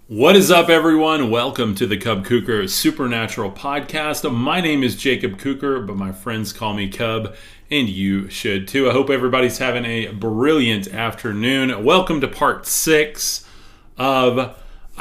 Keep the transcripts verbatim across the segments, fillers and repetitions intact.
What is up, everyone? Welcome to the Cub Kuker Supernatural Podcast. My name is Jacob Kuker, but my friends call me Cub, and you should too. I hope everybody's having a brilliant afternoon. Welcome to part six of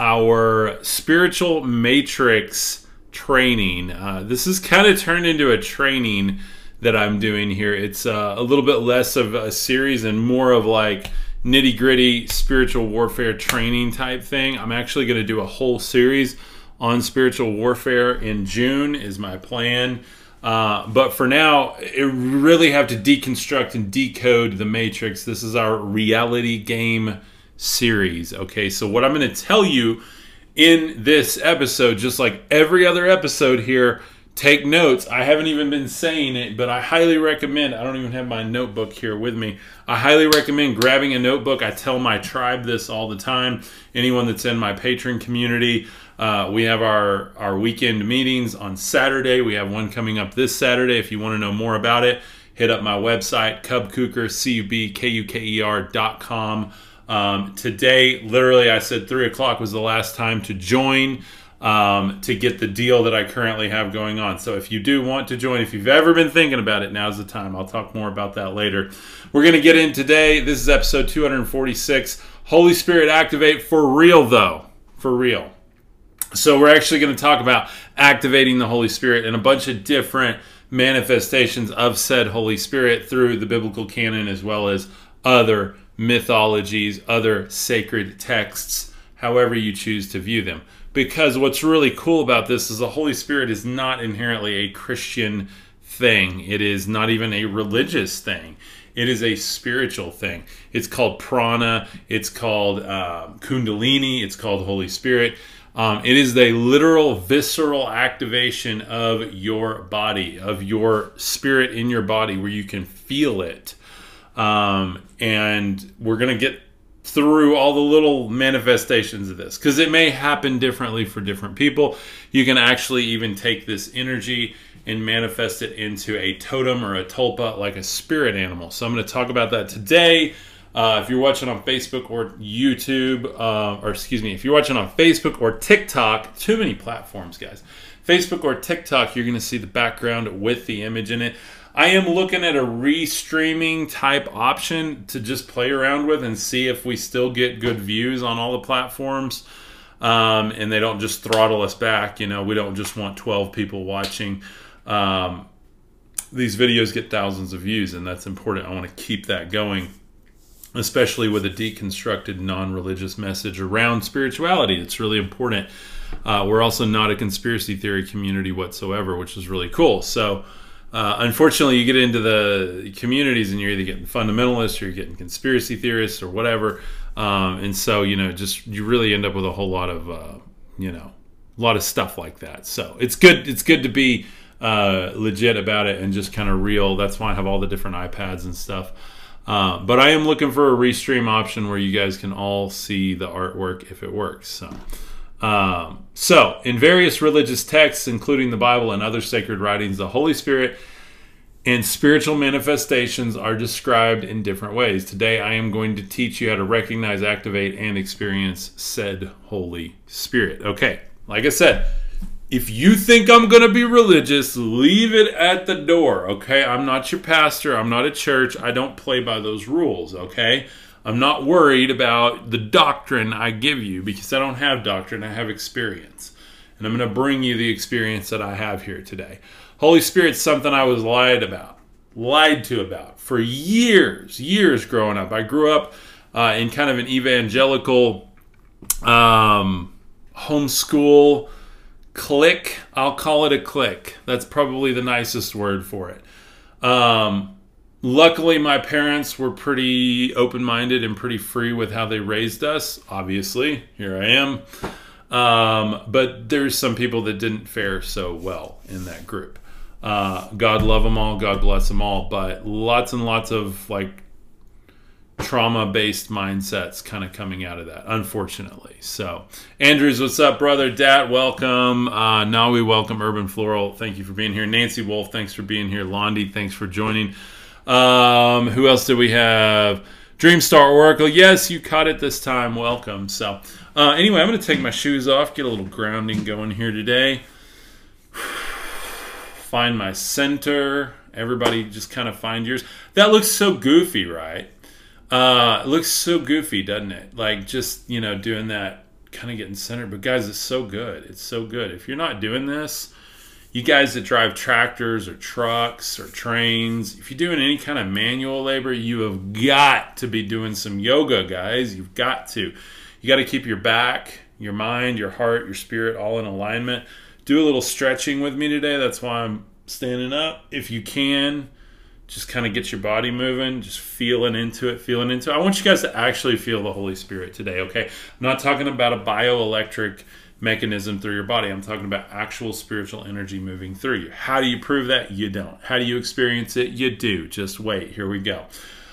our Spiritual Matrix training. Uh, this is kind of turned into a training that I'm doing here. It's uh, a little bit less of a series and more of like nitty gritty spiritual warfare training type thing. I'm actually going to do a whole series on spiritual warfare in June is my plan. Uh, but for now, you really have to deconstruct and decode the Matrix. This is our reality game series. Okay, so what I'm going to tell you in this episode, just like every other episode here, take notes. I haven't even been saying it, but I highly recommend, I don't even have my notebook here with me. I highly recommend grabbing a notebook. I tell my tribe this all the time. Anyone that's in my patron community, uh, we have our, our weekend meetings on Saturday. We have one coming up this Saturday. If you want to know more about it, hit up my website, Cub Kuker, C U B K U K E R dot com. Um, today, literally, I said three o'clock was the last time to join. Um, to get the deal that I currently have going on. So if you do want to join, if you've ever been thinking about it, now's the time. I'll talk more about that later. We're going to get in today. This is episode two forty-six. Holy Spirit activate for real, though. For real. So we're actually going to talk about activating the Holy Spirit and a bunch of different manifestations of said Holy Spirit through the biblical canon as well as other mythologies, other sacred texts, however you choose to view them. Because what's really cool about this is the Holy Spirit is not inherently a Christian thing. It is not even a religious thing. It is a spiritual thing. It's called prana. It's called um, kundalini. It's called Holy Spirit. Um, it is the literal visceral activation of your body, of your spirit in your body where you can feel it. Um, and we're going to get through all the little manifestations of this because it may happen differently for different people. You can actually even take this energy and manifest it into a totem or a tulpa, like a spirit animal. So I'm going to talk about that today. Uh, if you're watching on Facebook or YouTube, uh, or excuse me, if you're watching on Facebook or TikTok, too many platforms, guys. Facebook or TikTok, you're going to see the background with the image in it. I am looking at a restreaming type option to just play around with and see if we still get good views on all the platforms. Um, and they don't just throttle us back. You know, we don't just want twelve people watching. Um, these videos get thousands of views, and that's important. I want to keep that going, especially with a deconstructed, non-religious message around spirituality. It's really important. Uh, we're also not a conspiracy theory community whatsoever, which is really cool. So, Uh, unfortunately, you get into the communities and you're either getting fundamentalists or you're getting conspiracy theorists or whatever. Um, and so, you know, just you really end up with a whole lot of, uh, you know, a lot of stuff like that. So it's good. It's good to be uh, legit about it and just kind of real. That's why I have all the different iPads and stuff. Uh, but I am looking for a restream option where you guys can all see the artwork if it works. So. Um, so, in various religious texts, including the Bible and other sacred writings, the Holy Spirit and spiritual manifestations are described in different ways. Today, I am going to teach you how to recognize, activate, and experience said Holy Spirit. Okay, like I said, if you think I'm going to be religious, leave it at the door, okay? I'm not your pastor. I'm not a church. I don't play by those rules, okay? I'm not worried about the doctrine I give you because I don't have doctrine, I have experience. And I'm going to bring you the experience that I have here today. Holy Spirit's something I was lied about, lied to about for years, years growing up. I grew up uh, in kind of an evangelical um, homeschool clique. I'll call it a clique. That's probably the nicest word for it. Um... Luckily, my parents were pretty open-minded and pretty free with how they raised us. Obviously, here I am. Um, but there's some people that didn't fare so well in that group. Uh, God love them all. God bless them all. But lots and lots of like trauma-based mindsets kind of coming out of that, unfortunately. So, Andrews, what's up, brother? Dat, welcome. Uh, Nawi, welcome. Urban Floral, thank you for being here. Nancy Wolf, thanks for being here. Londi, thanks for joining. Um, who else do we have? Dreamstar Oracle. Yes, you caught it this time. Welcome. So Uh, anyway, I'm going to take my shoes off, get a little grounding going here today. Find my center. Everybody just kind of find yours. That looks so goofy, right? Uh, it looks so goofy, doesn't it? Like just, you know, doing that, kind of getting centered. But guys, it's so good. It's so good. If you're not doing this, you guys that drive tractors or trucks or trains, if you're doing any kind of manual labor, you have got to be doing some yoga, guys. You've got to. You got to keep your back, your mind, your heart, your spirit all in alignment. Do a little stretching with me today. That's why I'm standing up. If you can, just kind of get your body moving, just feeling into it, feeling into it. I want you guys to actually feel the Holy Spirit today, okay? I'm not talking about a bioelectric mechanism through your body. I'm talking about actual spiritual energy moving through you. How do you prove that? You don't. How do you experience it? You do. Just wait. Here we go.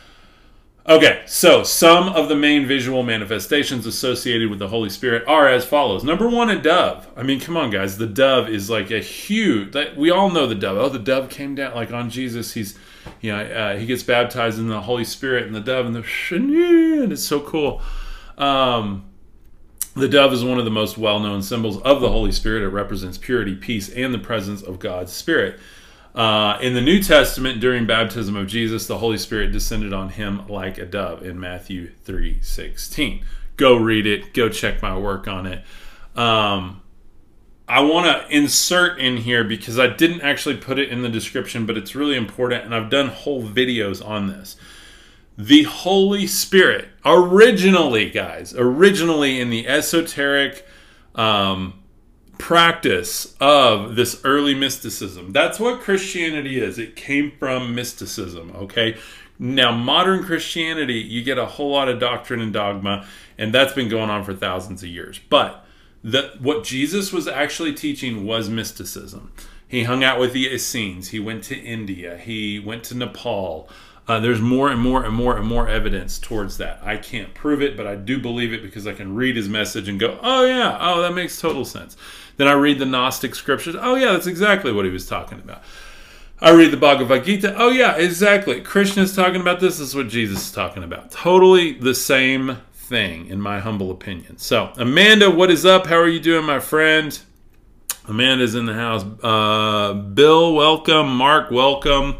Okay, so some of the main visual manifestations associated with the Holy Spirit are as follows. Number one, a dove. I mean, come on, guys. The dove is like a huge... Like, we all know the dove. Oh, the dove came down. Like on Jesus, he's, you know, uh, he gets baptized in the Holy Spirit and the dove and the... And it's so cool. Um... The dove is one of the most well-known symbols of the Holy Spirit. It represents purity, peace, and the presence of God's Spirit. Uh, in the New Testament, during baptism of Jesus, the Holy Spirit descended on him like a dove in Matthew three sixteen. Go read it. Go check my work on it. Um, I want to insert in here, because I didn't actually put it in the description, but it's really important, and I've done whole videos on this. The Holy Spirit, originally, guys, originally in the esoteric um, practice of this early mysticism. That's what Christianity is. It came from mysticism, okay? Now, modern Christianity, you get a whole lot of doctrine and dogma, and that's been going on for thousands of years. But the, what Jesus was actually teaching was mysticism. He hung out with the Essenes. He went to India. He went to Nepal. Uh, there's more and more and more and more evidence towards that. I can't prove it, but I do believe it because I can read his message and go, oh yeah, oh that makes total sense. Then I read the Gnostic scriptures. Oh yeah, that's exactly what he was talking about. I read the Bhagavad Gita. Oh yeah, exactly. Krishna is talking about this. This is what Jesus is talking about. Totally the same thing, in my humble opinion. So, Amanda, what is up? How are you doing, my friend? Amanda's in the house. Uh, Bill, welcome. Mark, welcome.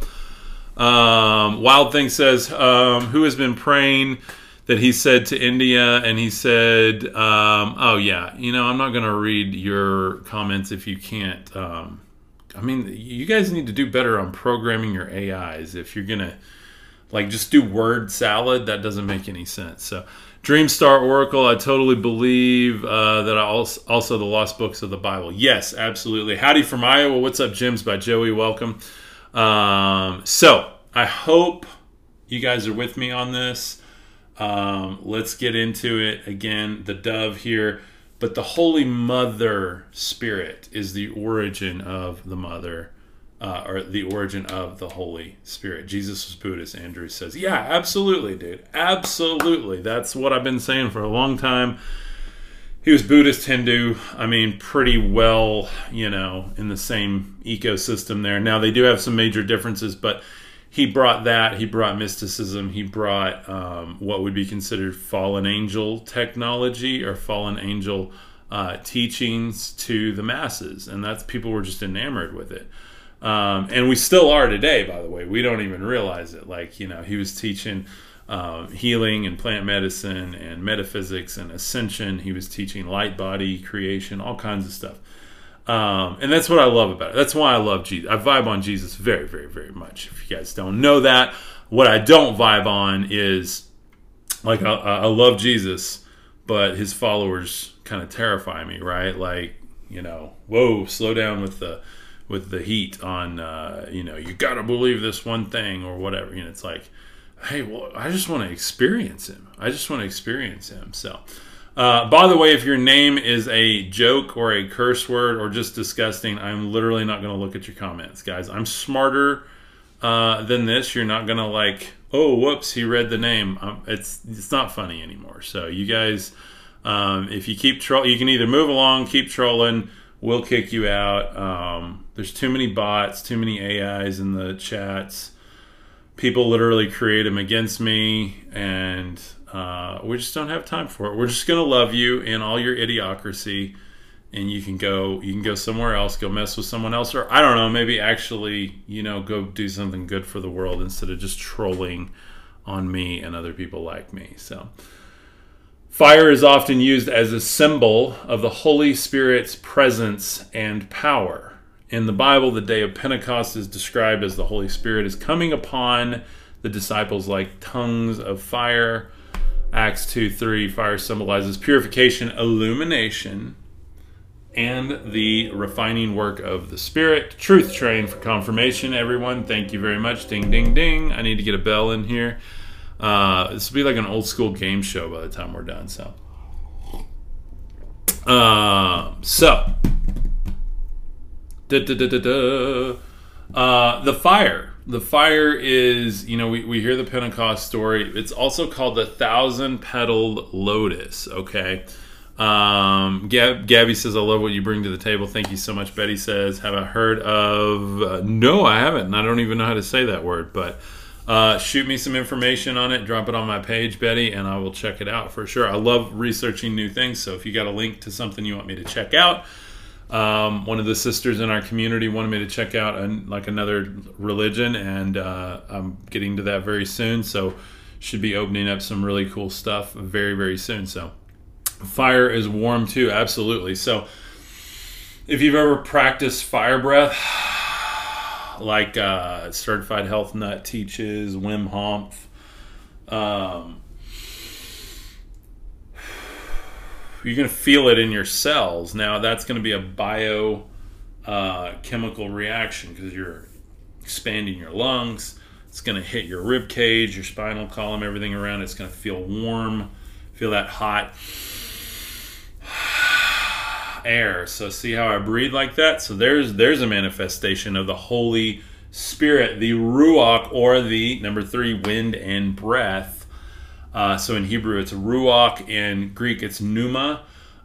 Um, Wild Thing says, um, who has been praying that he said to India, and he said, um, oh yeah, you know, I'm not going to read your comments if you can't. Um, I mean, you guys need to do better on programming your A Is. If you're going to like just do word salad, that doesn't make any sense. So Dreamstar Oracle, I totally believe uh, that I also, also the lost books of the Bible. Yes, absolutely. Howdy from Iowa. What's up, Jims by Joey? Welcome. Um, so I hope you guys are with me on this. Um, let's get into it. Again, the dove here, but the Holy Mother Spirit is the origin of the mother, uh, or the origin of the Holy Spirit. Jesus was Buddhist, Andrew says. Yeah, absolutely, dude. Absolutely. That's what I've been saying for a long time. He was Buddhist, Hindu, I mean, pretty well, you know, in the same ecosystem there. Now, they do have some major differences, but he brought that. He brought mysticism. He brought um, what would be considered fallen angel technology or fallen angel uh, teachings to the masses. And that's, people were just enamored with it. Um, and we still are today, by the way. We don't even realize it. Like, you know, he was teaching... Um, healing and plant medicine and metaphysics and ascension. He was teaching light body creation, all kinds of stuff. Um, and that's what I love about it. That's why I love Jesus. I vibe on Jesus very, very, very much. If you guys don't know that, what I don't vibe on is, like, I, I love Jesus, but his followers kind of terrify me, right? Like, you know, whoa, slow down with the with the heat on, uh, you know, you got to believe this one thing or whatever. You know, it's like, hey, well, I just want to experience him. I just want to experience him. So, uh, by the way, if your name is a joke or a curse word or just disgusting, I'm literally not going to look at your comments, guys. I'm smarter uh, than this. You're not going to like, oh, whoops, he read the name. Um, it's it's not funny anymore. So, you guys, um, if you keep trolling, you can either move along, keep trolling, we'll kick you out. Um, there's too many bots, too many A Is in the chats. People literally create them against me, and Uh, we just don't have time for it. We're just going to love you in all your idiocracy, and you can go you can go somewhere else, go mess with someone else, or I don't know, maybe actually, you know, go do something good for the world instead of just trolling on me and other people like me. So fire is often used as a symbol of the Holy Spirit's presence and power. In the Bible, the day of Pentecost is described as the Holy Spirit is coming upon the disciples like tongues of fire. Acts two three, fire symbolizes purification, illumination, and the refining work of the Spirit. Truth Train for confirmation, everyone. Thank you very much. Ding, ding, ding. I need to get a bell in here. Uh, this will be like an old school game show by the time we're done. So, uh, so. Da, da, da, da, da. Uh, the fire. The fire is, you know, we, we hear the Pentecost story. It's also called the thousand-petaled lotus, okay? Um, Gab, Gabby says, I love what you bring to the table. Thank you so much. Betty says, have I heard of... Uh, no, I haven't, and I don't even know how to say that word, but uh, shoot me some information on it. Drop it on my page, Betty, and I will check it out for sure. I love researching new things, so if you got a link to something you want me to check out, Um, one of the sisters in our community wanted me to check out an, like another religion, and uh, I'm getting to that very soon. So should be opening up some really cool stuff very, very soon. So fire is warm too, absolutely. So if you've ever practiced fire breath, like uh, Certified Health Nut teaches, Wim Hof, um, you're going to feel it in your cells. Now, that's going to be a bio uh, chemical reaction because you're expanding your lungs. It's going to hit your rib cage, your spinal column, everything around. It's going to feel warm, feel that hot air. So see how I breathe like that? So there's there's a manifestation of the Holy Spirit, the Ruach, or the number three, wind and breath. Uh, so in Hebrew, it's ruach. In Greek, it's pneuma.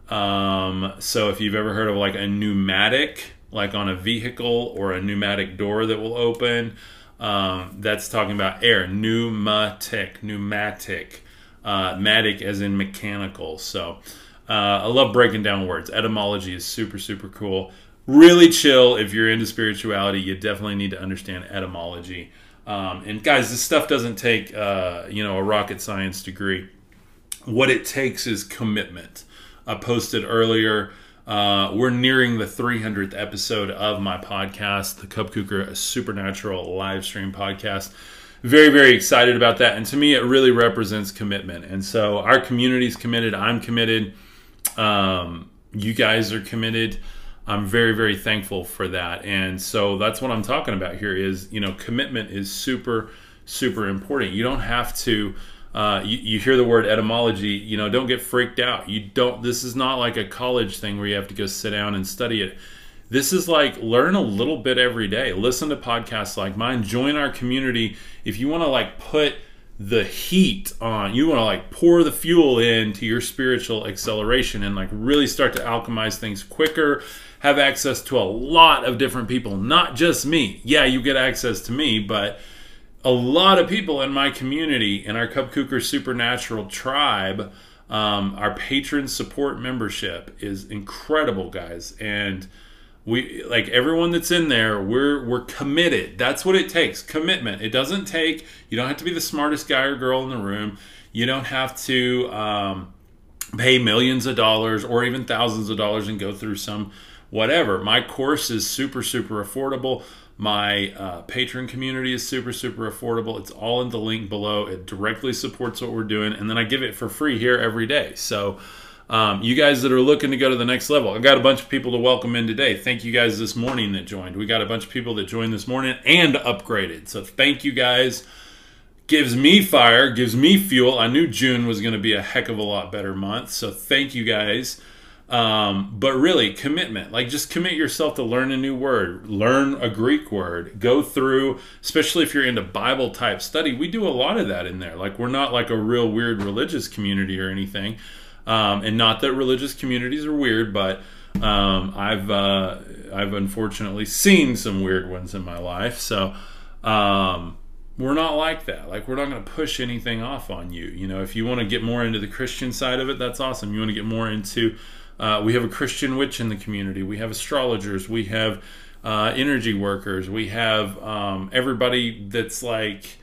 Um, so if you've ever heard of like a pneumatic, like on a vehicle, or a pneumatic door that will open, um, that's talking about air. Pneumatic, pneumatic, uh, matic as in mechanical. So uh, I love breaking down words. Etymology is super, super cool. Really chill. If you're into spirituality, you definitely need to understand etymology. Um, and guys, this stuff doesn't take, uh, you know, a rocket science degree. What it takes is commitment. I posted earlier, uh, we're nearing the three hundredth episode of my podcast, the Cub Kuker Supernatural live stream podcast. Very, very excited about that. And to me, it really represents commitment. And so our community's committed. I'm committed. Um, you guys are committed. I'm very, very thankful for that. And so that's what I'm talking about here is, you know, commitment is super, super important. You don't have to, uh, you, you hear the word etymology, you know, don't get freaked out. You don't, this is not like a college thing where you have to go sit down and study it. This is like learn a little bit every day. Listen to podcasts like mine. Join our community. If you want to like put the heat on, you want to like pour the fuel into your spiritual acceleration and like really start to alchemize things quicker, have access to a lot of different people, not just me. Yeah, you get access to me, but a lot of people in my community, in our Cub Kuker Supernatural tribe, um, our patron support membership is incredible, guys. And we, like everyone that's in there, we're we're committed. That's what it takes, commitment. It doesn't take, you don't have to be the smartest guy or girl in the room. You don't have to um, pay millions of dollars or even thousands of dollars and go through some whatever. My course is super, super affordable. My uh, patron community is super, super affordable. It's all in the link below. It directly supports what we're doing. And then I give it for free here every day. So um, you guys that are looking to go to the next level, I got a bunch of people to welcome in today. Thank you guys this morning that joined. We got a bunch of people that joined this morning and upgraded. So thank you guys. Gives me fire, gives me fuel. I knew June was going to be a heck of a lot better month. So thank you guys. Um, but really, commitment. Like, just commit yourself to learn a new word, learn a Greek word, go through, especially if you're into Bible type study. We do a lot of that in there. Like, we're not like a real weird religious community or anything. Um, and not that religious communities are weird, but um, I've uh, I've unfortunately seen some weird ones in my life. So, um, we're not like that. Like, we're not going to push anything off on you. You know, if you want to get more into the Christian side of it, that's awesome. You want to get more into, uh, we have a Christian witch in the community. We have astrologers. We have uh, energy workers. We have um, everybody that's like,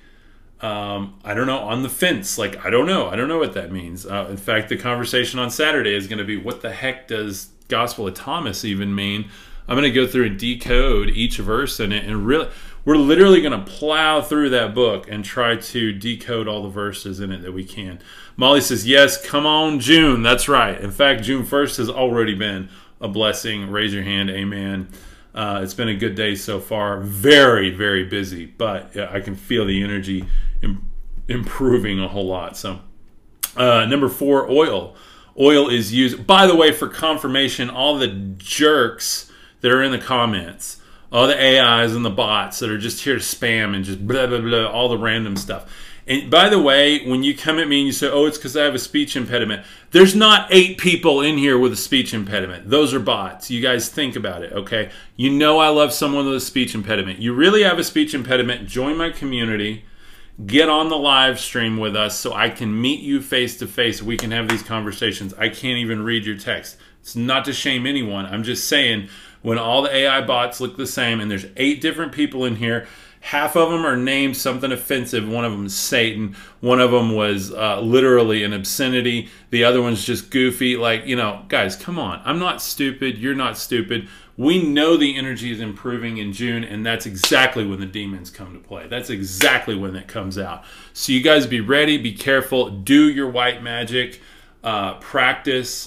um, I don't know, on the fence. Like, I don't know. I don't know what that means. Uh, in fact, the conversation on Saturday is going to be, what the heck does Gospel of Thomas even mean? I'm going to go through and decode each verse in it, and really, we're literally going to plow through that book and try to decode all the verses in it that we can. Molly says, yes, come on, June. That's right. In fact, June first has already been a blessing. Raise your hand. Amen. Uh, it's been a good day so far. Very, very busy, but yeah, I can feel the energy im- improving a whole lot. So, uh, number four, oil. Oil is used, by the way, for confirmation. All the jerks that are in the comments, all the A Is and the bots that are just here to spam and just blah, blah, blah, all the random stuff. And by the way, when you come at me and you say, oh, it's because I have a speech impediment, there's not eight people in here with a speech impediment. Those are bots. You guys think about it, okay? You know I love someone with a speech impediment. You really have a speech impediment, join my community, get on the live stream with us so I can meet you face to face. We can have these conversations. I can't even read your text. It's not to shame anyone. I'm just saying, when all the A I bots look the same and there's eight different people in here, half of them are named something offensive. One of them is Satan. One of them was uh, literally an obscenity. The other one's just goofy. Like, you know, guys, come on. I'm not stupid. You're not stupid. We know the energy is improving in June, and that's exactly when the demons come to play. That's exactly when it comes out. So you guys be ready. Be careful. Do your white magic. Uh, practice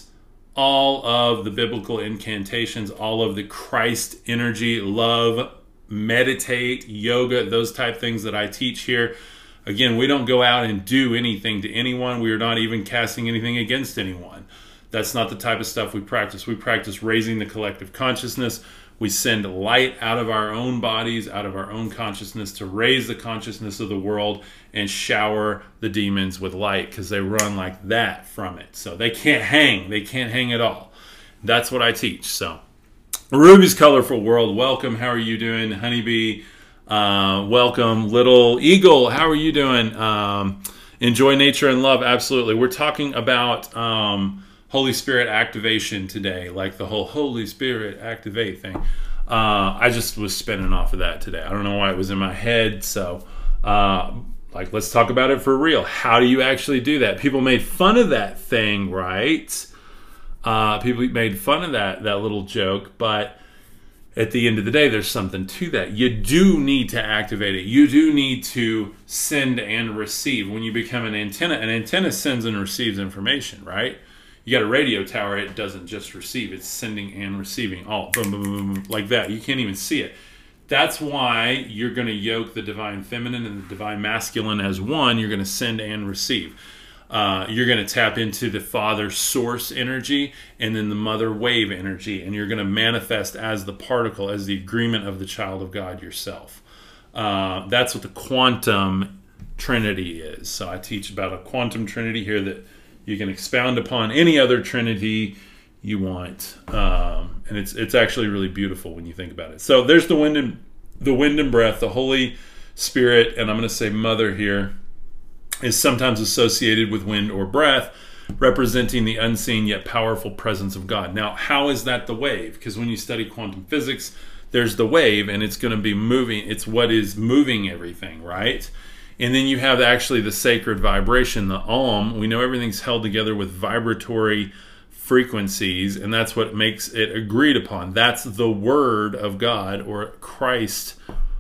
all of the biblical incantations, all of the Christ energy, love, meditate, yoga, those type things that I teach here. Again, we don't go out and do anything to anyone. We are not even casting anything against anyone. That's not the type of stuff we practice. We practice raising the collective consciousness. We send light out of our own bodies, out of our own consciousness, to raise the consciousness of the world and shower the demons with light, because they run like that from it. So they can't hang. They can't hang at all. That's what I teach. So Ruby's Colorful World, welcome. How are you doing? Honeybee, uh, welcome. Little Eagle, how are you doing? Um, enjoy nature and love. Absolutely. We're talking about um, Holy Spirit activation today, like the whole Holy Spirit activate thing. Uh, I just was spinning off of that today. I don't know why it was in my head. So, uh, like, let's talk about it for real. How do you actually do that? People made fun of that thing, right? Uh, people made fun of that, that little joke, but at the end of the day, there's something to that. You do need to activate it. You do need to send and receive. When you become an antenna, an antenna sends and receives information, right? You got a radio tower, it doesn't just receive, it's sending and receiving all boom, boom, boom, boom, like that. You can't even see it. That's why you're going to yoke the divine feminine and the divine masculine as one. You're going to send and receive. Uh, you're going to tap into the father source energy and then the mother wave energy, and you're going to manifest as the particle, as the agreement of the child of God yourself. Uh, that's what the quantum trinity is. So I teach about a quantum trinity here that you can expound upon any other trinity you want, um, and it's it's actually really beautiful when you think about it. So there's the wind and the wind and breath, the Holy Spirit, and I'm going to say mother here, is sometimes associated with wind or breath, representing the unseen yet powerful presence of God. Now, how is that the wave? Because when you study quantum physics, there's the wave, and it's going to be moving. It's what is moving everything, right? And then you have actually the sacred vibration, the Om. We know everything's held together with vibratory frequencies, and that's what makes it agreed upon. That's the Word of God, or Christ,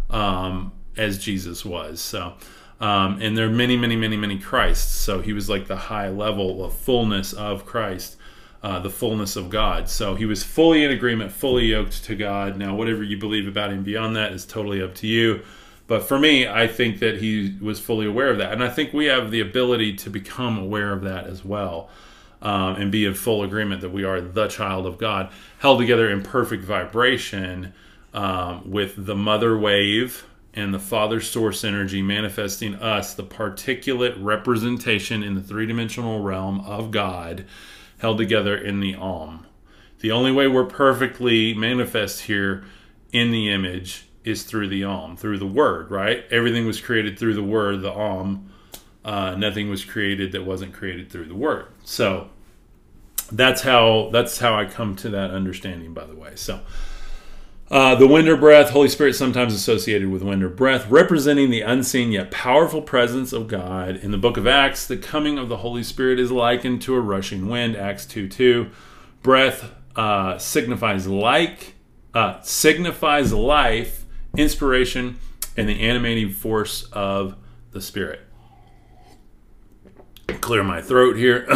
um, as Jesus was. So, um, and there are many, many, many, many Christs. So he was like the high level of fullness of Christ, uh, the fullness of God. So he was fully in agreement, fully yoked to God. Now, whatever you believe about him beyond that is totally up to you. But for me, I think that he was fully aware of that. And I think we have the ability to become aware of that as well, um, and be in full agreement that we are the child of God, held together in perfect vibration, um, with the mother wave and the father source energy manifesting us, the particulate representation in the three-dimensional realm of God, held together in the Om. The only way we're perfectly manifest here in the image is through the Om, through the Word, right? Everything was created through the Word, the Om. Uh, nothing was created that wasn't created through the Word. So that's how that's how I come to that understanding, by the way. So uh, the wind or breath, Holy Spirit sometimes associated with wind or breath, representing the unseen yet powerful presence of God. In the book of Acts, the coming of the Holy Spirit is likened to a rushing wind, Acts two two. Breath uh, signifies like, uh, signifies life, inspiration, and the animating force of the Spirit. Clear my throat here.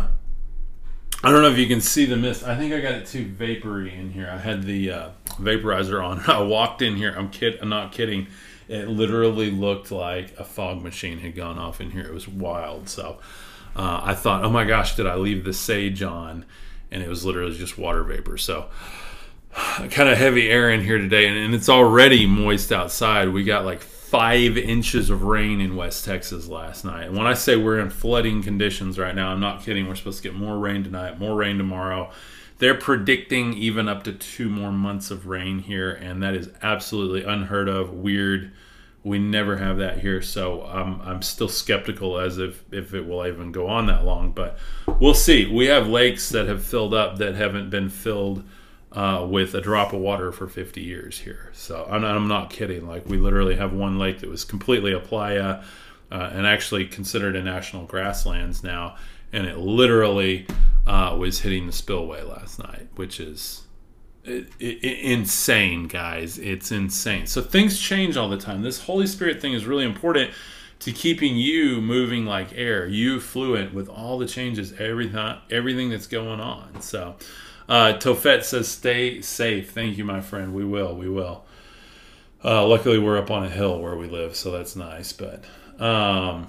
I don't know if you can see the mist. I think I got it too vapory in here. I had the uh, vaporizer on. I walked in here. I'm kid. I'm not kidding. It literally looked like a fog machine had gone off in here. It was wild. So uh, I thought, oh my gosh, did I leave the sage on? And it was literally just water vapor. So kind of heavy air in here today, and, and it's already moist outside. We got like five inches of rain in West Texas last night. And when I say we're in flooding conditions right now, I'm not kidding. We're supposed to get more rain tonight, more rain tomorrow. They're predicting even up to two more months of rain here, and that is absolutely unheard of, weird. We never have that here, so um, I'm still skeptical as if, if it will even go on that long, but we'll see. We have lakes that have filled up that haven't been filled Uh, with a drop of water for fifty years here. So I'm, I'm not kidding. Like, we literally have one lake that was completely a playa uh, and actually considered a national grasslands now, and it literally uh, was hitting the spillway last night, which is it, it, insane, guys. It's insane. So things change all the time. This Holy Spirit thing is really important to keeping you moving like air, you fluent with all the changes, everything, everything that's going on. So Uh, Tofet says, stay safe. Thank you, my friend. We will. We will. Uh, luckily, we're up on a hill where we live, so that's nice. But um,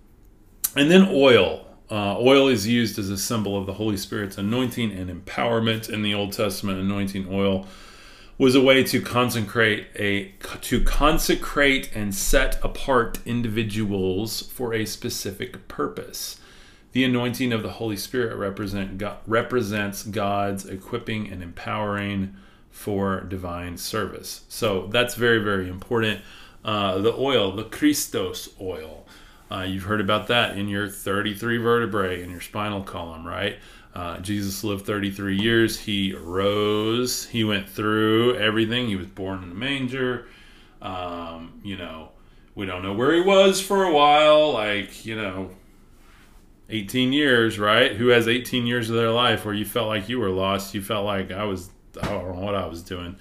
and then oil. Uh, oil is used as a symbol of the Holy Spirit's anointing and empowerment. In the Old Testament, anointing oil was a way to consecrate a to consecrate and set apart individuals for a specific purpose. The anointing of the Holy Spirit represent, God, represents God's equipping and empowering for divine service. So that's very, very important. Uh, the oil, the Christos oil, uh, you've heard about that in your thirty-three vertebrae in your spinal column, right? Uh, Jesus lived thirty-three years. He rose. He went through everything. He was born in a manger. Um, you know, we don't know where he was for a while. Like, you know, eighteen years, right? Who has eighteen years of their life where you felt like you were lost? You felt like I was, I don't know what I was doing.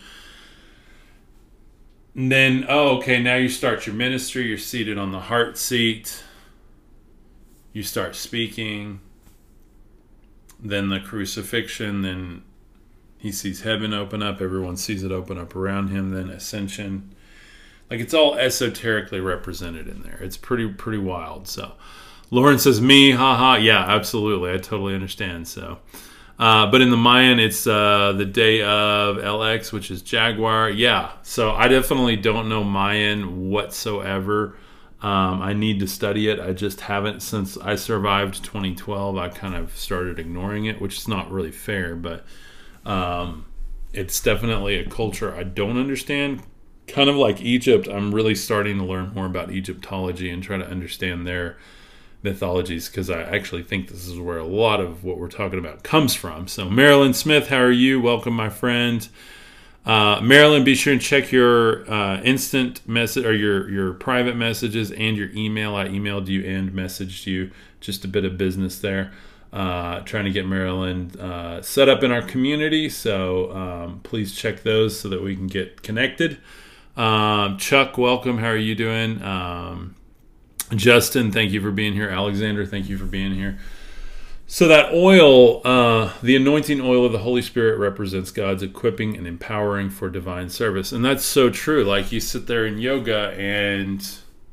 And then, oh, okay, now you start your ministry. You're seated on the heart seat. You start speaking. Then the crucifixion. Then he sees heaven open up. Everyone sees it open up around him. Then ascension. Like, it's all esoterically represented in there. It's pretty, pretty wild. So Lauren says, me, haha. Yeah, absolutely. I totally understand. So, uh, but in the Mayan, it's uh, the day of L X, which is Jaguar. Yeah. So I definitely don't know Mayan whatsoever. Um, I need to study it. I just haven't since I survived twenty twelve. I kind of started ignoring it, which is not really fair, but um, it's definitely a culture I don't understand. Kind of like Egypt, I'm really starting to learn more about Egyptology and try to understand their mythologies, because I actually think this is where a lot of what we're talking about comes from. So Marilyn Smith, how are you? Welcome, my friend. Uh, Marilyn, be sure and check your uh, instant message or your, your private messages and your email. I emailed you and messaged you. Just a bit of business there. Uh, trying to get Marilyn uh, set up in our community. So um, please check those so that we can get connected. Um, Chuck, welcome. How are you doing? Um, Justin, thank you for being here. Alexander, thank you for being here. So that oil, uh, the anointing oil of the Holy Spirit, represents God's equipping and empowering for divine service. And that's so true. Like, you sit there in yoga and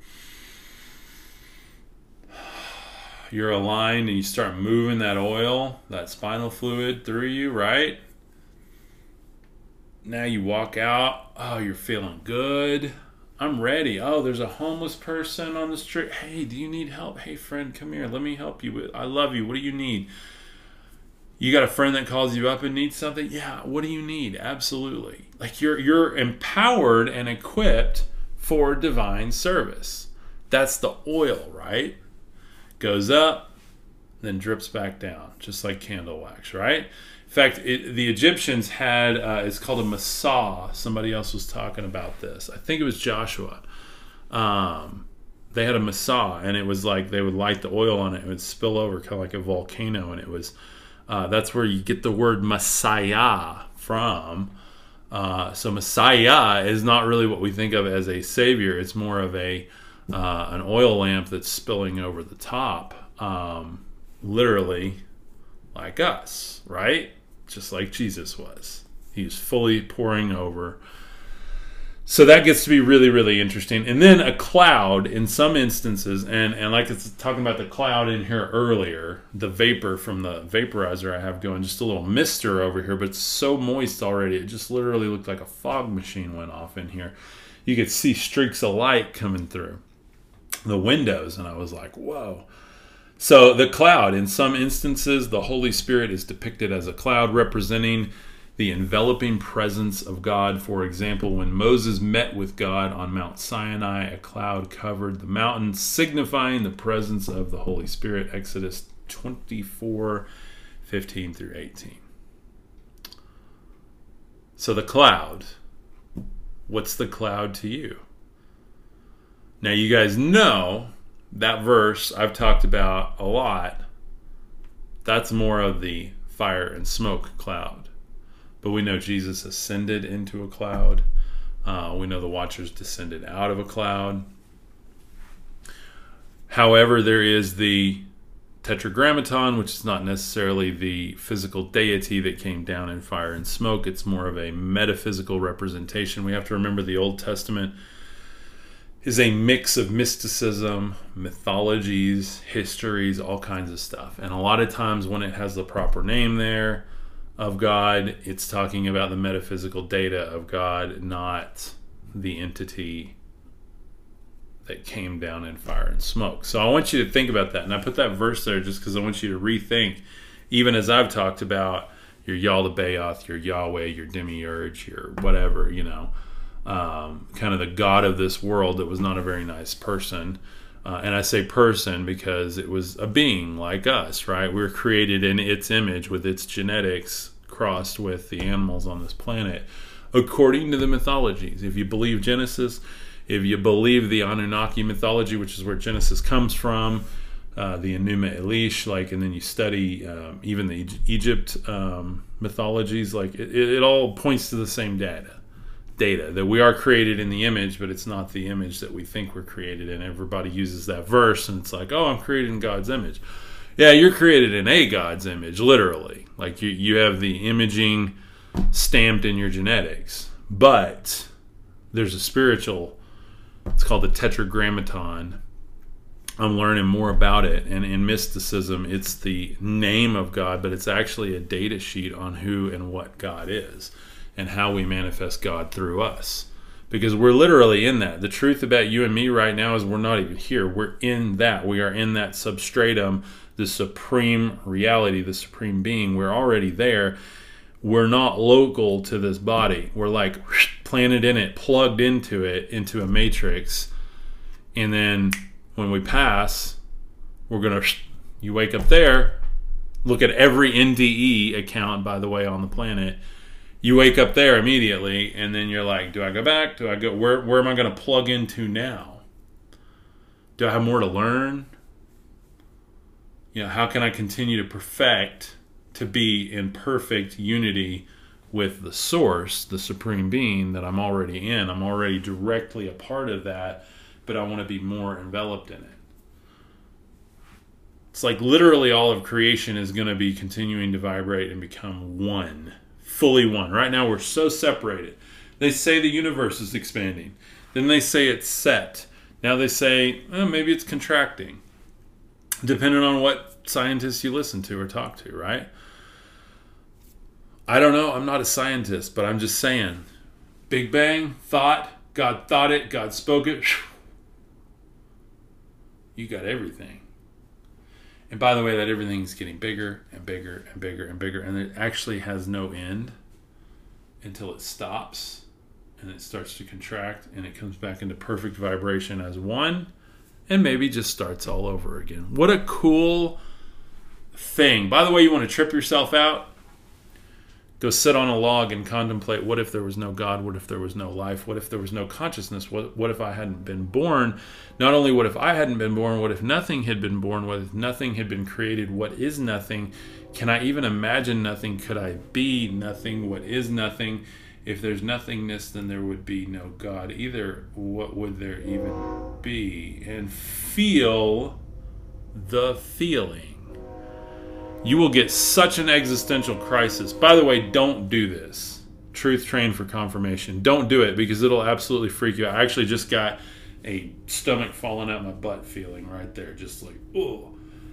you're aligned and you start moving that oil, that spinal fluid through you, right? Now you walk out. Oh, you're feeling good. I'm ready. Oh, there's a homeless person on the street. Hey, do you need help? Hey, friend, come here. Let me help you. I love you. What do you need? You got a friend that calls you up and needs something? Yeah, what do you need? Absolutely. Like you're you're empowered and equipped for divine service. That's the oil, right? Goes up, then drips back down, just like candle wax, right? In fact, it, the Egyptians had, uh, it's called a masah. Somebody else was talking about this. I think it was Joshua. Um, they had a masah, and it was like they would light the oil on it. It would spill over, kind of like a volcano, and it was, uh, that's where you get the word Messiah from. Uh, so Messiah is not really what we think of as a savior. It's more of a uh, an oil lamp that's spilling over the top, um, literally like us, right? Just like Jesus was. He was fully pouring over. So that gets to be really, really interesting. And then a cloud in some instances, and, and like it's talking about the cloud in here earlier, the vapor from the vaporizer I have going, just a little mister over here, but it's so moist already. It just literally looked like a fog machine went off in here. You could see streaks of light coming through the windows, and I was like, whoa. So the cloud, in some instances, the Holy Spirit is depicted as a cloud representing the enveloping presence of God. For example, when Moses met with God on Mount Sinai, a cloud covered the mountain, signifying the presence of the Holy Spirit. Exodus twenty-four, fifteen through eighteen. So the cloud, what's the cloud to you? Now you guys know that verse I've talked about a lot. That's more of the fire and smoke cloud. But we know Jesus ascended into a cloud. Uh, we know the watchers descended out of a cloud. However, there is the Tetragrammaton, which is not necessarily the physical deity that came down in fire and smoke. It's more of a metaphysical representation. We have to remember the Old Testament is a mix of mysticism, mythologies, histories, all kinds of stuff. And a lot of times when it has the proper name there of God, it's talking about the metaphysical data of God, not the entity that came down in fire and smoke. So I want you to think about that. And I put that verse there just because I want you to rethink, even as I've talked about your Yaldabaoth, your Yahweh, your Demiurge, your whatever, you know, um, kind of the God of this world that was not a very nice person. Uh, and I say person because it was a being like us, right? We were created in its image with its genetics crossed with the animals on this planet, according to the mythologies. If you believe Genesis, if you believe the Anunnaki mythology, which is where Genesis comes from, uh, the Enuma Elish, like, and then you study um, even the Egypt um, mythologies, like it, it all points to the same data. Data that we are created in the image, but it's not the image that we think we're created in. Everybody uses that verse and it's like, oh, I'm created in God's image. Yeah, you're created in a God's image, literally. Like you, you have the imaging stamped in your genetics. But there's a spiritual, it's called the Tetragrammaton. I'm learning more about it. And in mysticism, it's the name of God, but it's actually a data sheet on who and what God is, and how we manifest God through us. Because we're literally in that. The truth about you and me right now is we're not even here. We're in that. We are in that substratum, the supreme reality, the supreme being. We're already there. We're not local to this body. We're like planted in it, plugged into it, into a matrix. And then when we pass, we're going to, you wake up there, look at every N D E account, by the way, on the planet. You wake up there immediately, and then you're like, do I go back? Do I go? Where, where am I going to plug into now? Do I have more to learn? You know, how can I continue to perfect, to be in perfect unity with the source, the supreme being that I'm already in? I'm already directly a part of that, but I want to be more enveloped in it. It's like literally all of creation is going to be continuing to vibrate and become one. Fully one. Right now we're so separated. They say the universe is expanding. Then they say it's set. Now they say, oh, maybe it's contracting. Depending on what scientists you listen to or talk to, right? I don't know. I'm not a scientist, but I'm just saying. Big Bang, thought, God thought it, God spoke it. You got everything. And by the way, that everything's getting bigger and bigger and bigger and bigger, and it actually has no end until it stops and it starts to contract and it comes back into perfect vibration as one and maybe just starts all over again. What a cool thing. By the way, you want to trip yourself out? Go sit on a log and contemplate, what if there was no God? What if there was no life? What if there was no consciousness? What, what if I hadn't been born? Not only what if I hadn't been born, what if nothing had been born? What if nothing had been created? What is nothing? Can I even imagine nothing? Could I be nothing? What is nothing? If there's nothingness, then there would be no God either. What would there even be? And feel the feeling. You will get such an existential crisis. By the way, don't do this. Truth Train for confirmation. Don't do it because it'll absolutely freak you out. I actually just got a stomach falling out my butt feeling right there. Just like, oh.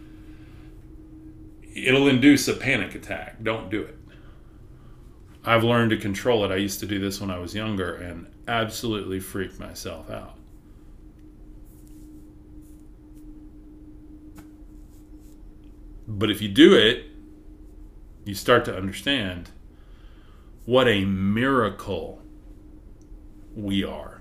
It'll induce a panic attack. Don't do it. I've learned to control it. I used to do this when I was younger and absolutely freaked myself out. But if you do it, you start to understand what a miracle we are.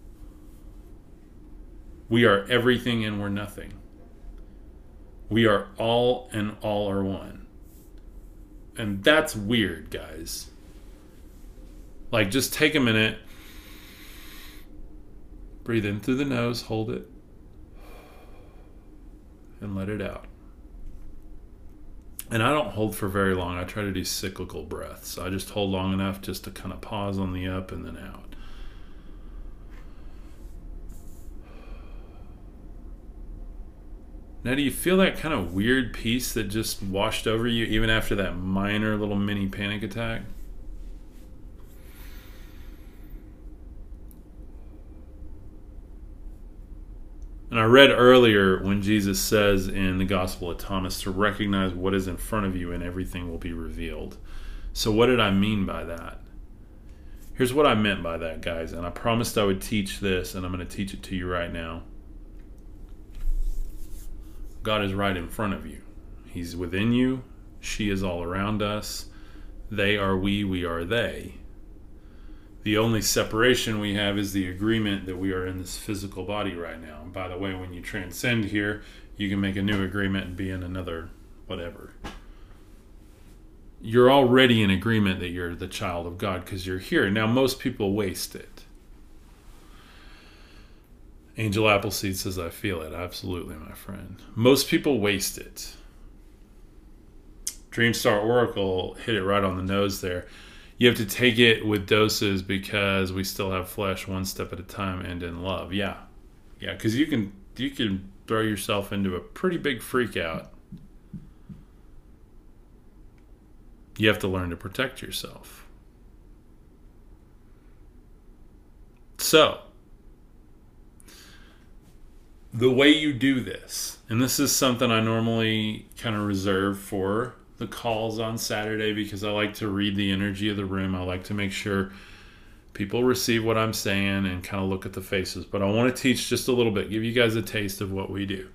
We are everything and we're nothing. We are all and all are one. And that's weird, guys. Like, just take a minute. Breathe in through the nose, hold it, and let it out. And I don't hold for very long. I try to do cyclical breaths. I just hold long enough just to kind of pause on the up and then out. Now, do you feel that kind of weird peace that just washed over you even after that minor little mini panic attack? And I read earlier when Jesus says in the Gospel of Thomas to recognize what is in front of you and everything will be revealed. So what did I mean by that? Here's what I meant by that, guys. And I promised I would teach this, and I'm going to teach it to you right now. God is right in front of you. He's within you. She is all around us. They are we, we are they. The only separation we have is the agreement that we are in this physical body right now. And by the way, when you transcend here, you can make a new agreement and be in another whatever. You're already in agreement that you're the child of God because you're here. Now, most people waste it. Angel Appleseed says, I feel it. Absolutely, my friend. Most people waste it. Dreamstar Oracle hit it right on the nose there. You have to take it with doses because we still have flesh one step at a time and in love. Yeah. Yeah, because you can you can throw yourself into a pretty big freak out. You have to learn to protect yourself. So, the way you do this, and this is something I normally kind of reserve for the calls on Saturday because I like to read the energy of the room. I like to make sure people receive what I'm saying and kind of look at the faces. But I want to teach just a little bit, give you guys a taste of what we do.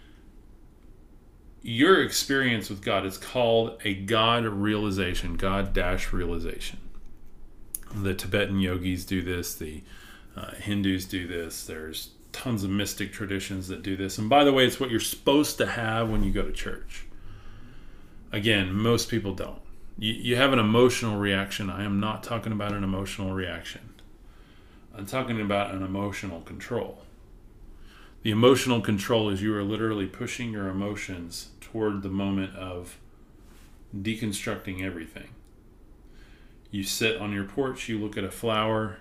Your experience with God is called a God realization, God-realization. The Tibetan yogis do this. The uh, Hindus do this. There's tons of mystic traditions that do this. And by the way, it's what you're supposed to have when you go to church. Again, most people don't. You, you have an emotional reaction. I am not talking about an emotional reaction. I'm talking about an emotional control. The emotional control is you are literally pushing your emotions toward the moment of deconstructing everything. You sit on your porch, you look at a flower,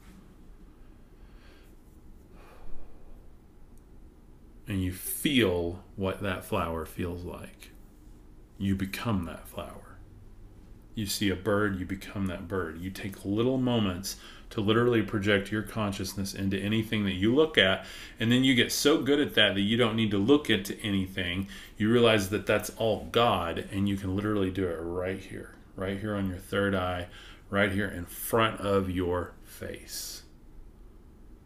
and you feel what that flower feels like. You become that flower. You see a bird, you become that bird. You take little moments to literally project your consciousness into anything that you look at, and then you get so good at that that you don't need to look into anything. You realize that that's all God, and you can literally do it right here, right here on your third eye, right here in front of your face.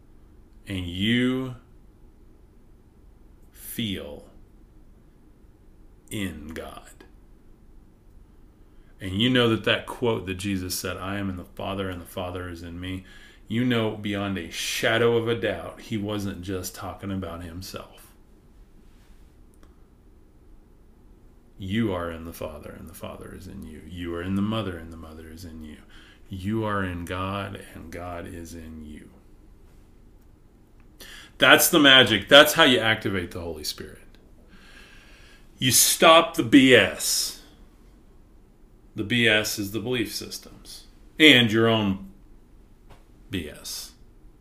And you feel in God. And you know that that quote that Jesus said, I am in the Father and the Father is in me, you know beyond a shadow of a doubt, he wasn't just talking about himself. You are in the Father and the Father is in you. You are in the Mother and the Mother is in you. You are in God and God is in you. That's the magic. That's how you activate the Holy Spirit. You stop the B S. The B S is the belief systems and your own B S.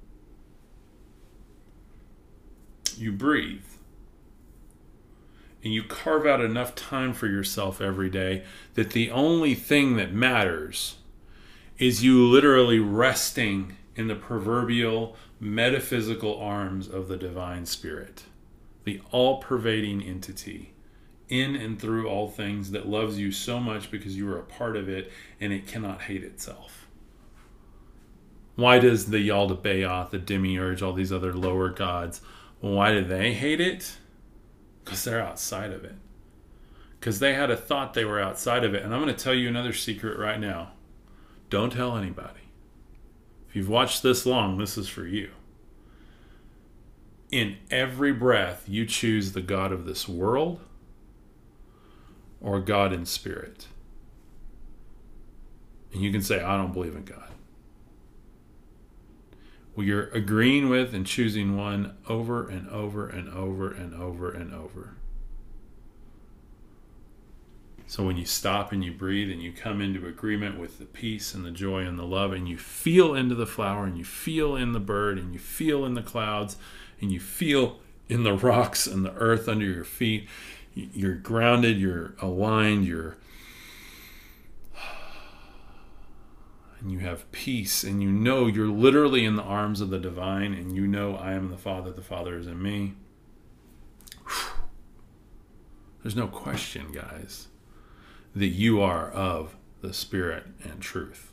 You breathe. And you carve out enough time for yourself every day that the only thing that matters is you literally resting in the proverbial metaphysical arms of the divine spirit, the all-pervading entity, in and through all things, that loves you so much because you are a part of it and it cannot hate itself. Why does the Yaldabaoth, the Demiurge, all these other lower gods, why do they hate it? Because they're outside of it. Because they had a thought they were outside of it. And I'm going to tell you another secret right now. Don't tell anybody. If you've watched this long, this is for you. In every breath, you choose the God of this world or God in spirit. And you can say, I don't believe in God. Well, you're agreeing with and choosing one over and over and over and over and over. So when you stop and you breathe and you come into agreement with the peace and the joy and the love, and you feel into the flower and you feel in the bird and you feel in the clouds and you feel in the rocks and the earth under your feet, you're grounded, you're aligned, you're and you have peace, and you know you're literally in the arms of the divine, and you know I am the Father, the Father is in me. There's no question, guys, that you are of the Spirit and truth.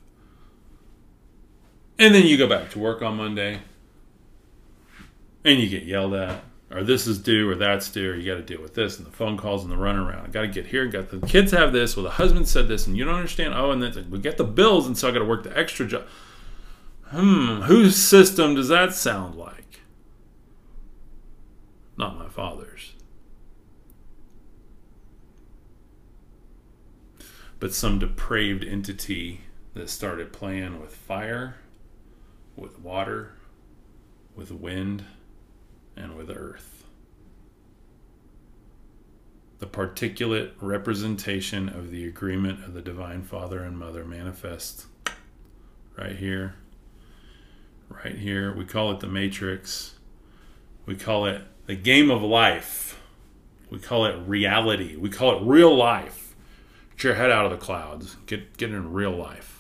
And then you go back to work on Monday, and you get yelled at, or this is due, or that's due, or you got to deal with this, and the phone calls and the runaround. I got to get here, got the kids have this, well, the husband said this, and you don't understand. Oh, and then we get the bills, and so I got to work the extra job. Hmm, whose system does that sound like? Not my Father's. But some depraved entity that started playing with fire, with water, with wind, and with earth. The particulate representation of the agreement of the Divine Father and Mother manifest right here, right here. We call it the Matrix. We call it the game of life. We call it reality. We call it real life. Get your head out of the clouds. Get, get in real life.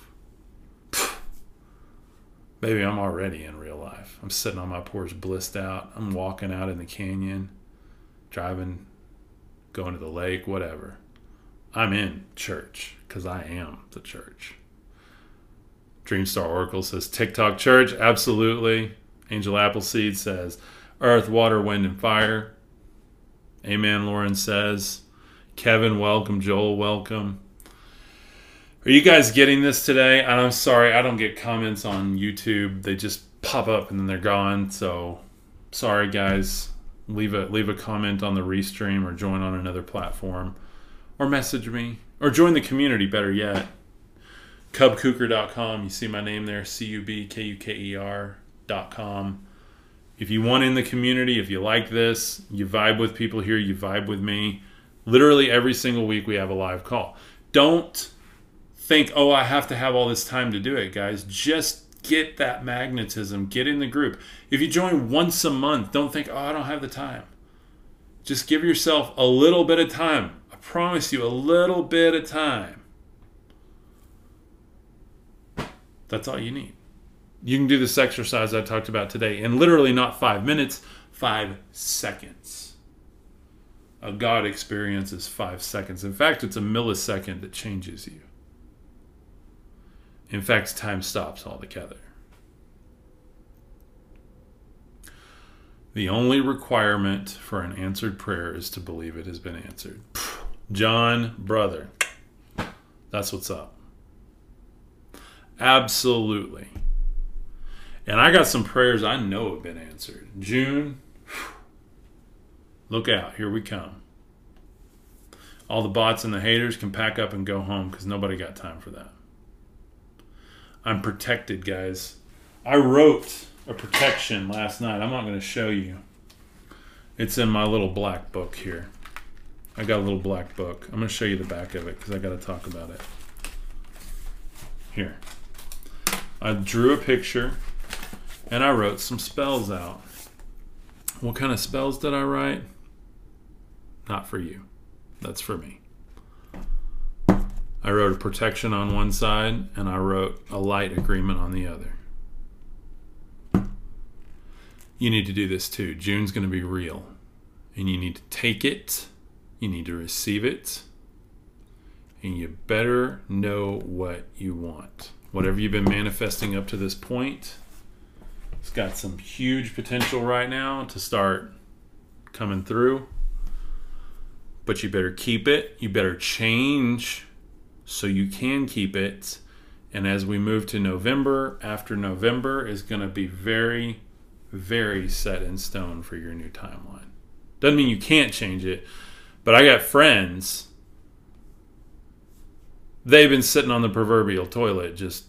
Baby, I'm already in real life. I'm sitting on my porch blissed out. I'm walking out in the canyon, driving, going to the lake, whatever. I'm in church because I am the church. Dreamstar Oracle says TikTok church. Absolutely. Angel Appleseed says earth, water, wind, and fire. Amen, Lauren says. Kevin, welcome. Joel, welcome. Are you guys getting this today? And I'm sorry, I don't get comments on YouTube. They just pop up and then they're gone. So sorry, guys. Leave a leave a comment on the restream or join on another platform. Or message me. Or join the community, better yet. cub kuker dot com. You see my name there, C U B K U K E R dot com. If you want in the community, if you like this, you vibe with people here, you vibe with me. Literally every single week we have a live call. Don't think, oh, I have to have all this time to do it, guys. Just get that magnetism. Get in the group. If you join once a month, don't think, oh, I don't have the time. Just give yourself a little bit of time. I promise you, a little bit of time. That's all you need. You can do this exercise I talked about today in literally not five minutes, five seconds. A God experience is five seconds. In fact, it's a millisecond that changes you. In fact, time stops altogether. The only requirement for an answered prayer is to believe it has been answered. John, brother, that's what's up. Absolutely. And I got some prayers I know have been answered. June, look out. Here we come. All the bots and the haters can pack up and go home because nobody got time for that. I'm protected, guys. I wrote a protection last night. I'm not going to show you. It's in my little black book here. I got a little black book. I'm going to show you the back of it because I got to talk about it. Here. I drew a picture and I wrote some spells out. What kind of spells did I write? Not for you. That's for me. I wrote a protection on one side and I wrote a light agreement on the other. You need to do this too. June's going to be real. And you need to take it. You need to receive it. And you better know what you want. Whatever you've been manifesting up to this point, it's got some huge potential right now to start coming through. But you better keep it. You better change so you can keep it. And as we move to November, after November is going to be very, very set in stone for your new timeline. Doesn't mean you can't change it. But I got friends, they've been sitting on the proverbial toilet just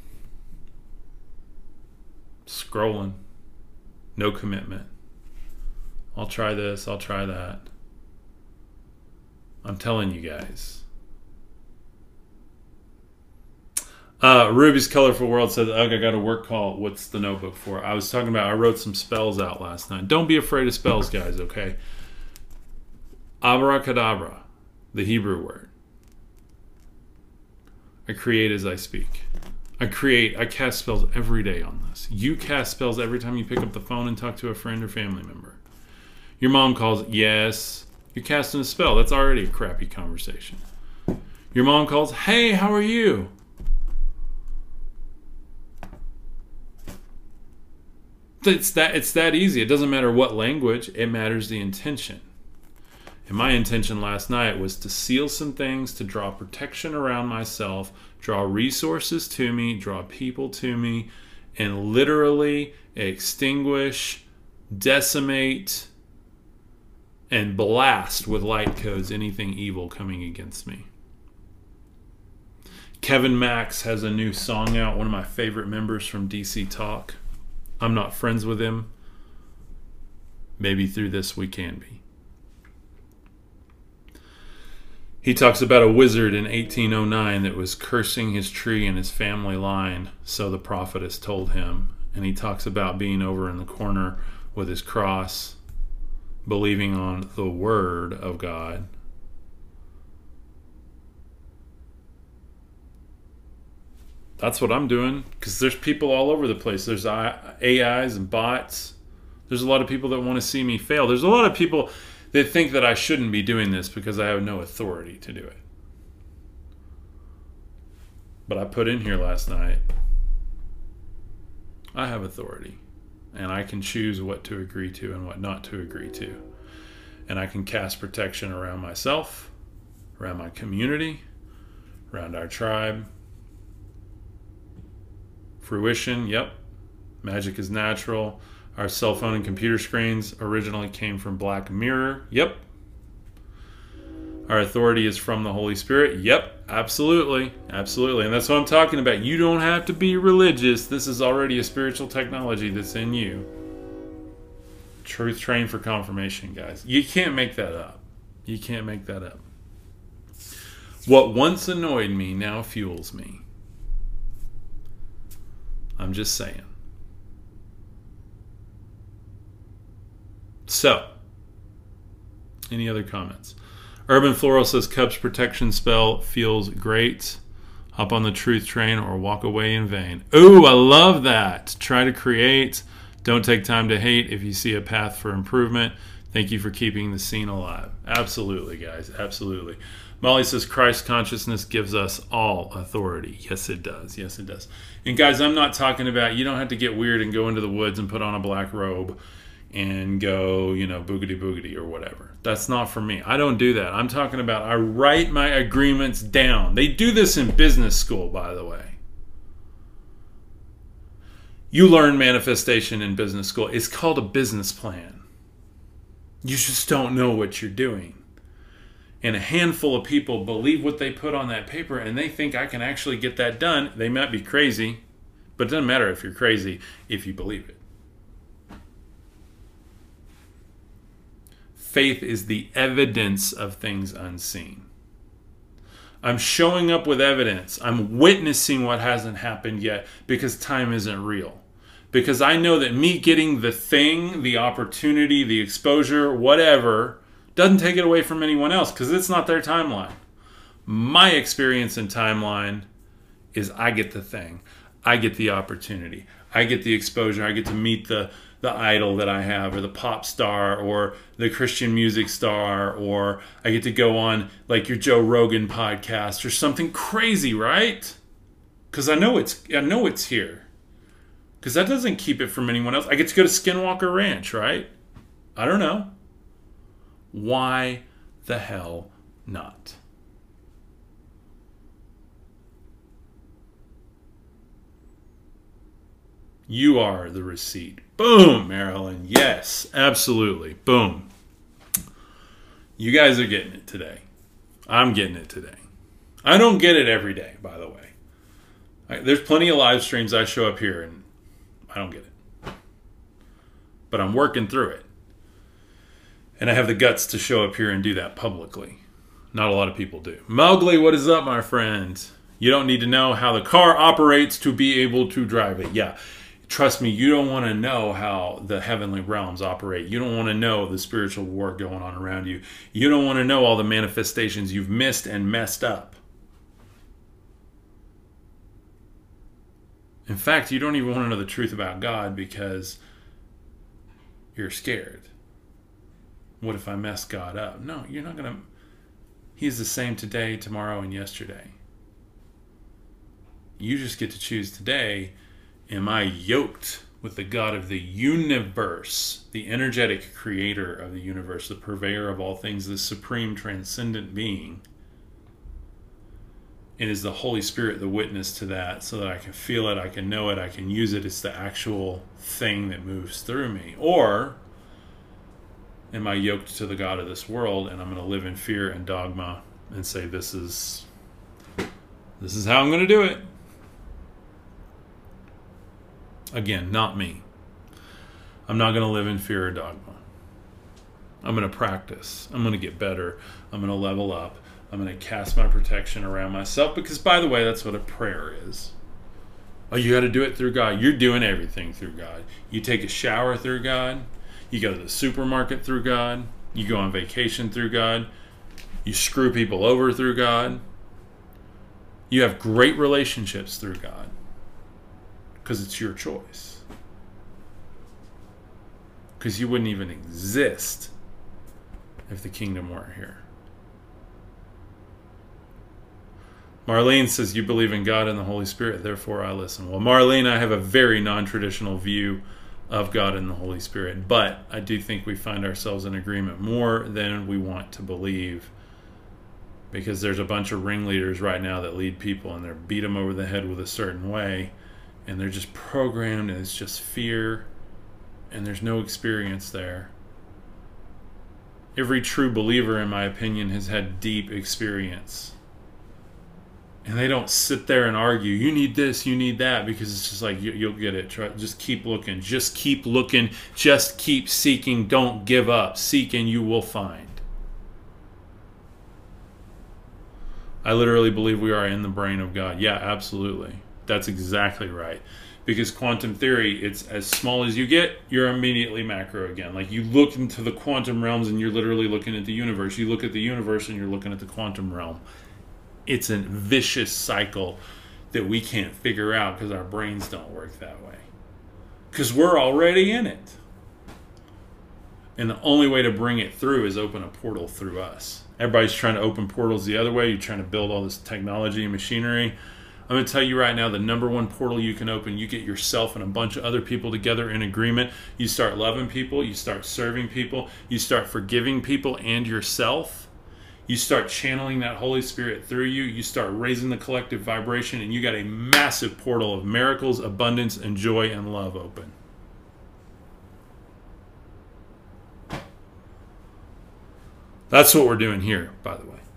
scrolling. No commitment. I'll try this, I'll try that. I'm telling you guys. Uh, Ruby's Colorful World said, Ugh, I got a work call. What's the notebook for? I was talking about, I wrote some spells out last night. Don't be afraid of spells, guys, okay? Abracadabra, the Hebrew word. I create as I speak. I create, I cast spells every day on this. You cast spells every time you pick up the phone and talk to a friend or family member. Your mom calls, yes. You're casting a spell. That's already a crappy conversation. Your mom calls, hey, how are you? It's that, it's that easy. It doesn't matter what language. It matters the intention. And my intention last night was to seal some things, to draw protection around myself, draw resources to me, draw people to me, and literally extinguish, decimate, and blast with light codes anything evil coming against me. Kevin Max has a new song out, one of my favorite members from D C Talk. I'm not friends with him. Maybe through this we can be. He talks about a wizard in eighteen oh nine that was cursing his tree and his family line, so the prophetess told him. And he talks about being over in the corner with his cross, believing on the word of God. That's what I'm doing, because there's people all over the place. There's A Is and bots. There's a lot of people that want to see me fail. There's a lot of people that think that I shouldn't be doing this because I have no authority to do it. But I put in here last night, I have authority. And I can choose what to agree to and what not to agree to. And I can cast protection around myself, around my community, around our tribe. Fruition, yep. Magic is natural. Our cell phone and computer screens originally came from Black Mirror. Yep. Our authority is from the Holy Spirit. Yep, absolutely. Absolutely. And that's what I'm talking about. You don't have to be religious. This is already a spiritual technology that's in you. Truth train for confirmation, guys. You can't make that up. You can't make that up. What once annoyed me now fuels me. I'm just saying. So, any other comments? Urban Floral says Cub's protection spell feels great. Hop on the truth train or walk away in vain. Ooh, I love that. Try to create. Don't take time to hate if you see a path for improvement. Thank you for keeping the scene alive. Absolutely, guys. Absolutely. Molly says Christ consciousness gives us all authority. Yes, it does. Yes, it does. And guys, I'm not talking about, you don't have to get weird and go into the woods and put on a black robe. and go, you know, boogity boogity or whatever. That's not for me. I don't do that. I'm talking about I write my agreements down. They do this in business school, by the way. You learn manifestation in business school. It's called a business plan. You just don't know what you're doing. And a handful of people believe what they put on that paper and they think I can actually get that done. They might be crazy, but it doesn't matter if you're crazy if you believe it. Faith is the evidence of things unseen. I'm showing up with evidence. I'm witnessing what hasn't happened yet because time isn't real. Because I know that me getting the thing, the opportunity, the exposure, whatever, doesn't take it away from anyone else because it's not their timeline. My experience and timeline is I get the thing. I get the opportunity. I get the exposure. I get to meet the, the idol that I have, or the pop star, or the Christian music star, or I get to go on like your Joe Rogan podcast or something crazy, right? Because I know it's I know it's here. Because that doesn't keep it from anyone else. I get to go to Skinwalker Ranch, right? I don't know. Why the hell not? You are the receipt. Boom, Marilyn. Yes, absolutely. Boom. You guys are getting it today. I'm getting it today. I don't get it every day, by the way. I, there's plenty of live streams I show up here and I don't get it. But I'm working through it. And I have the guts to show up here and do that publicly. Not a lot of people do. Mowgli, what is up, my friend? You don't need to know how the car operates to be able to drive it. Yeah. Trust me, you don't want to know how the heavenly realms operate. You don't want to know the spiritual war going on around you. You don't want to know all the manifestations you've missed and messed up. In fact, you don't even want to know the truth about God because you're scared. What if I mess God up? No, you're not going to. He's the same today, tomorrow, and yesterday. You just get to choose today. Am I yoked with the God of the universe, the energetic creator of the universe, the purveyor of all things, the supreme transcendent being? And is the Holy Spirit the witness to that so that I can feel it, I can know it, I can use it? It's the actual thing that moves through me. Or am I yoked to the God of this world and I'm going to live in fear and dogma and say this is this is how I'm going to do it? Again, not me. I'm not going to live in fear or dogma. I'm going to practice. I'm going to get better. I'm going to level up. I'm going to cast my protection around myself because, by the way, that's what a prayer is. Oh, you got to do it through God. You're doing everything through God. You take a shower through God. You go to the supermarket through God. You go on vacation through God. You screw people over through God. You have great relationships through God. Because it's your choice. Because you wouldn't even exist if the kingdom weren't here. Marlene says, you believe in God and the Holy Spirit, therefore I listen. Well, Marlene, I have a very non-traditional view of God and the Holy Spirit, but I do think we find ourselves in agreement more than we want to believe, because there's a bunch of ringleaders right now that lead people and they're beat them over the head with a certain way, and they're just programmed, and it's just fear, and there's no experience there. Every true believer, in my opinion, has had deep experience. And they don't sit there and argue, you need this, you need that, because it's just like, you, you'll get it. Try, just keep looking. Just keep looking. Just keep seeking. Don't give up. Seek and you will find. I literally believe we are in the brain of God. Yeah, absolutely. That's exactly right. Because quantum theory, it's as small as you get, you're immediately macro again. Like you look into the quantum realms and you're literally looking at the universe. You look at the universe and you're looking at the quantum realm. It's a vicious cycle that we can't figure out because our brains don't work that way. Because we're already in it. And the only way to bring it through is open a portal through us. Everybody's trying to open portals the other way. You're trying to build all this technology and machinery. I'm going to tell you right now, the number one portal you can open, you get yourself and a bunch of other people together in agreement. You start loving people. You start serving people. You start forgiving people and yourself. You start channeling that Holy Spirit through you. You start raising the collective vibration, and you got a massive portal of miracles, abundance, and joy and love open. That's what we're doing here, by the way.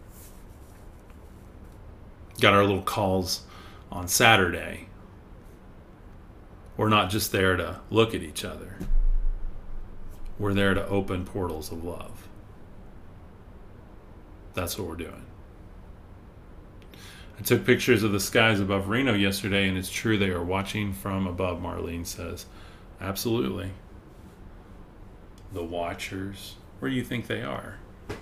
Got our little calls on Saturday. We're not just there to look at each other. We're there to open portals of love. That's what we're doing. I took pictures of the skies above Reno yesterday, and it's true they are watching from above, Marlene says. Absolutely. The watchers. Where do you think they are?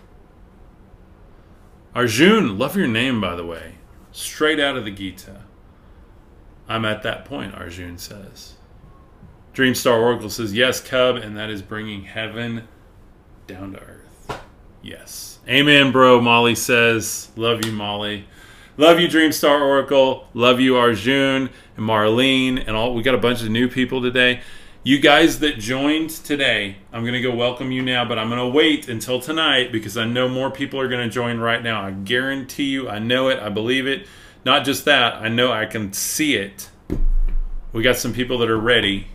Arjun, love your name, by the way. Straight out of the Gita. I'm at that point, Arjun says. Dreamstar Oracle says, yes, Cub, and that is bringing heaven down to earth. Yes. Amen, bro, Molly says. Love you, Molly. Love you, Dreamstar Oracle. Love you, Arjun and Marlene. And all. We got a bunch of new people today. You guys that joined today, I'm going to go welcome you now, but I'm going to wait until tonight because I know more people are going to join right now. I guarantee you, I know it, I believe it. Not just that, I know I can see it. We got some people that are ready.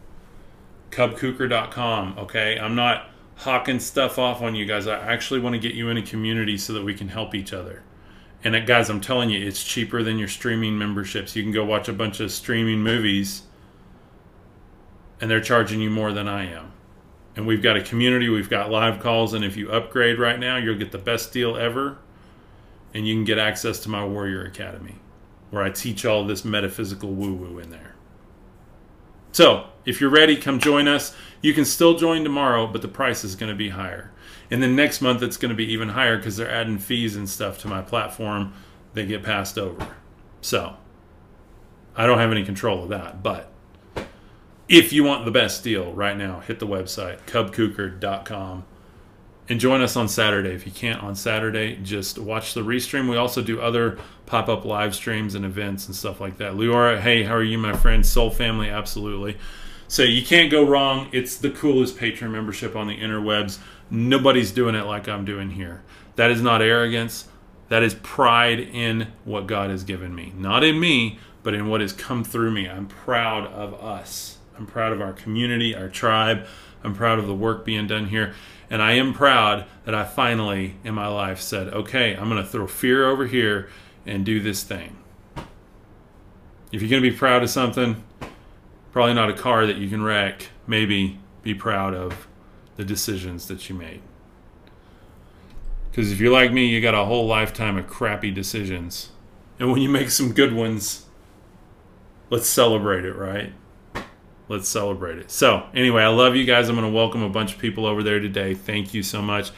cub kuker dot com, okay? I'm not hawking stuff off on you guys. I actually want to get you in a community so that we can help each other. And uh, guys, I'm telling you, it's cheaper than your streaming memberships. You can go watch a bunch of streaming movies and they're charging you more than I am. And we've got a community, we've got live calls, and if you upgrade right now, you'll get the best deal ever, and you can get access to my Warrior Academy, where I teach all this metaphysical woo-woo in there. So, if you're ready, come join us. You can still join tomorrow, but the price is going to be higher. And then next month, it's going to be even higher because they're adding fees and stuff to my platform that get passed over. So, I don't have any control of that, but if you want the best deal right now, hit the website, cub kuker dot com, and join us on Saturday. If you can't on Saturday, just watch the restream. We also do other pop-up live streams and events and stuff like that. Leora, hey, how are you, my friend? Soul Family, absolutely. So you can't go wrong. It's the coolest Patreon membership on the interwebs. Nobody's doing it like I'm doing here. That is not arrogance. That is pride in what God has given me. Not in me, but in what has come through me. I'm proud of us. I'm proud of our community, our tribe. I'm proud of the work being done here. And I am proud that I finally, in my life, said, okay, I'm going to throw fear over here and do this thing. If you're going to be proud of something, probably not a car that you can wreck. Maybe be proud of the decisions that you made. Because if you're like me, you got a whole lifetime of crappy decisions. And when you make some good ones, let's celebrate it, right? Let's celebrate it. So, anyway, I love you guys. I'm going to welcome a bunch of people over there today. Thank you so much.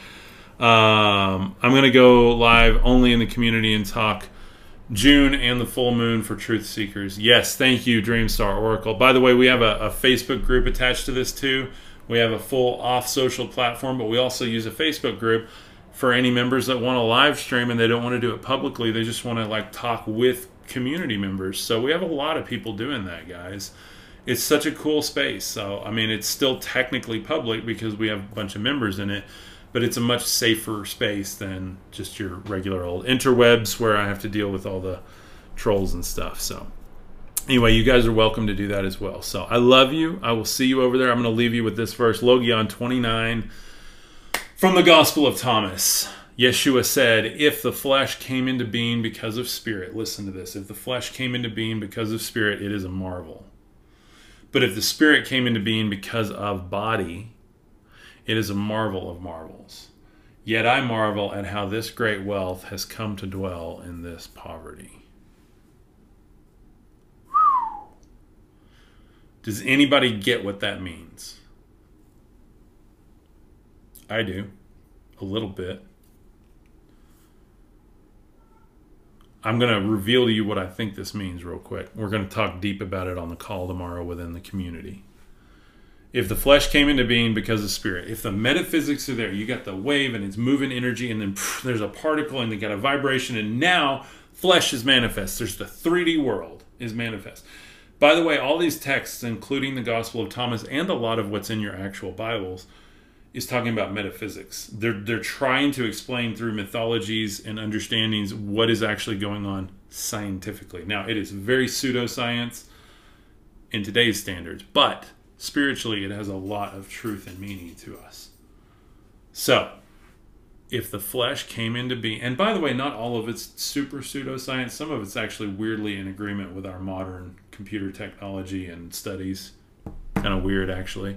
Um, I'm going to go live only in the community and talk June and the full moon for truth seekers. Yes, thank you, Dreamstar Oracle. By the way, we have a, a Facebook group attached to this too. We have a full off social platform, but we also use a Facebook group for any members that want to live stream and they don't want to do it publicly. They just want to like talk with community members. So we have a lot of people doing that, guys. It's such a cool space. So, I mean, it's still technically public because we have a bunch of members in it, but it's a much safer space than just your regular old interwebs where I have to deal with all the trolls and stuff. So, anyway, you guys are welcome to do that as well. So, I love you. I will see you over there. I'm going to leave you with this verse, Logion twenty-nine, from the Gospel of Thomas. Yeshua said, if the flesh came into being because of spirit, listen to this, if the flesh came into being because of spirit, it is a marvel. But if the spirit came into being because of body, it is a marvel of marvels. Yet I marvel at how this great wealth has come to dwell in this poverty. Whew. Does anybody get what that means? I do. A little bit. I'm going to reveal to you what I think this means real quick. We're going to talk deep about it on the call tomorrow within the community. If the flesh came into being because of spirit, if the metaphysics are there, you got the wave and it's moving energy and then pff, there's a particle and they got a vibration and now Flesh is manifest. There's the three D world is manifest. By the way, all these texts, including the Gospel of Thomas and a lot of what's in your actual Bibles, is talking about metaphysics. They're they're trying to explain through mythologies and understandings what is actually going on scientifically. Now, it is very pseudoscience in today's standards, but spiritually it has a lot of truth and meaning to us. So, if the flesh came into being, and by the way, not all of it's super pseudoscience, some of it's actually weirdly in agreement with our modern computer technology and studies. Kind of weird, actually.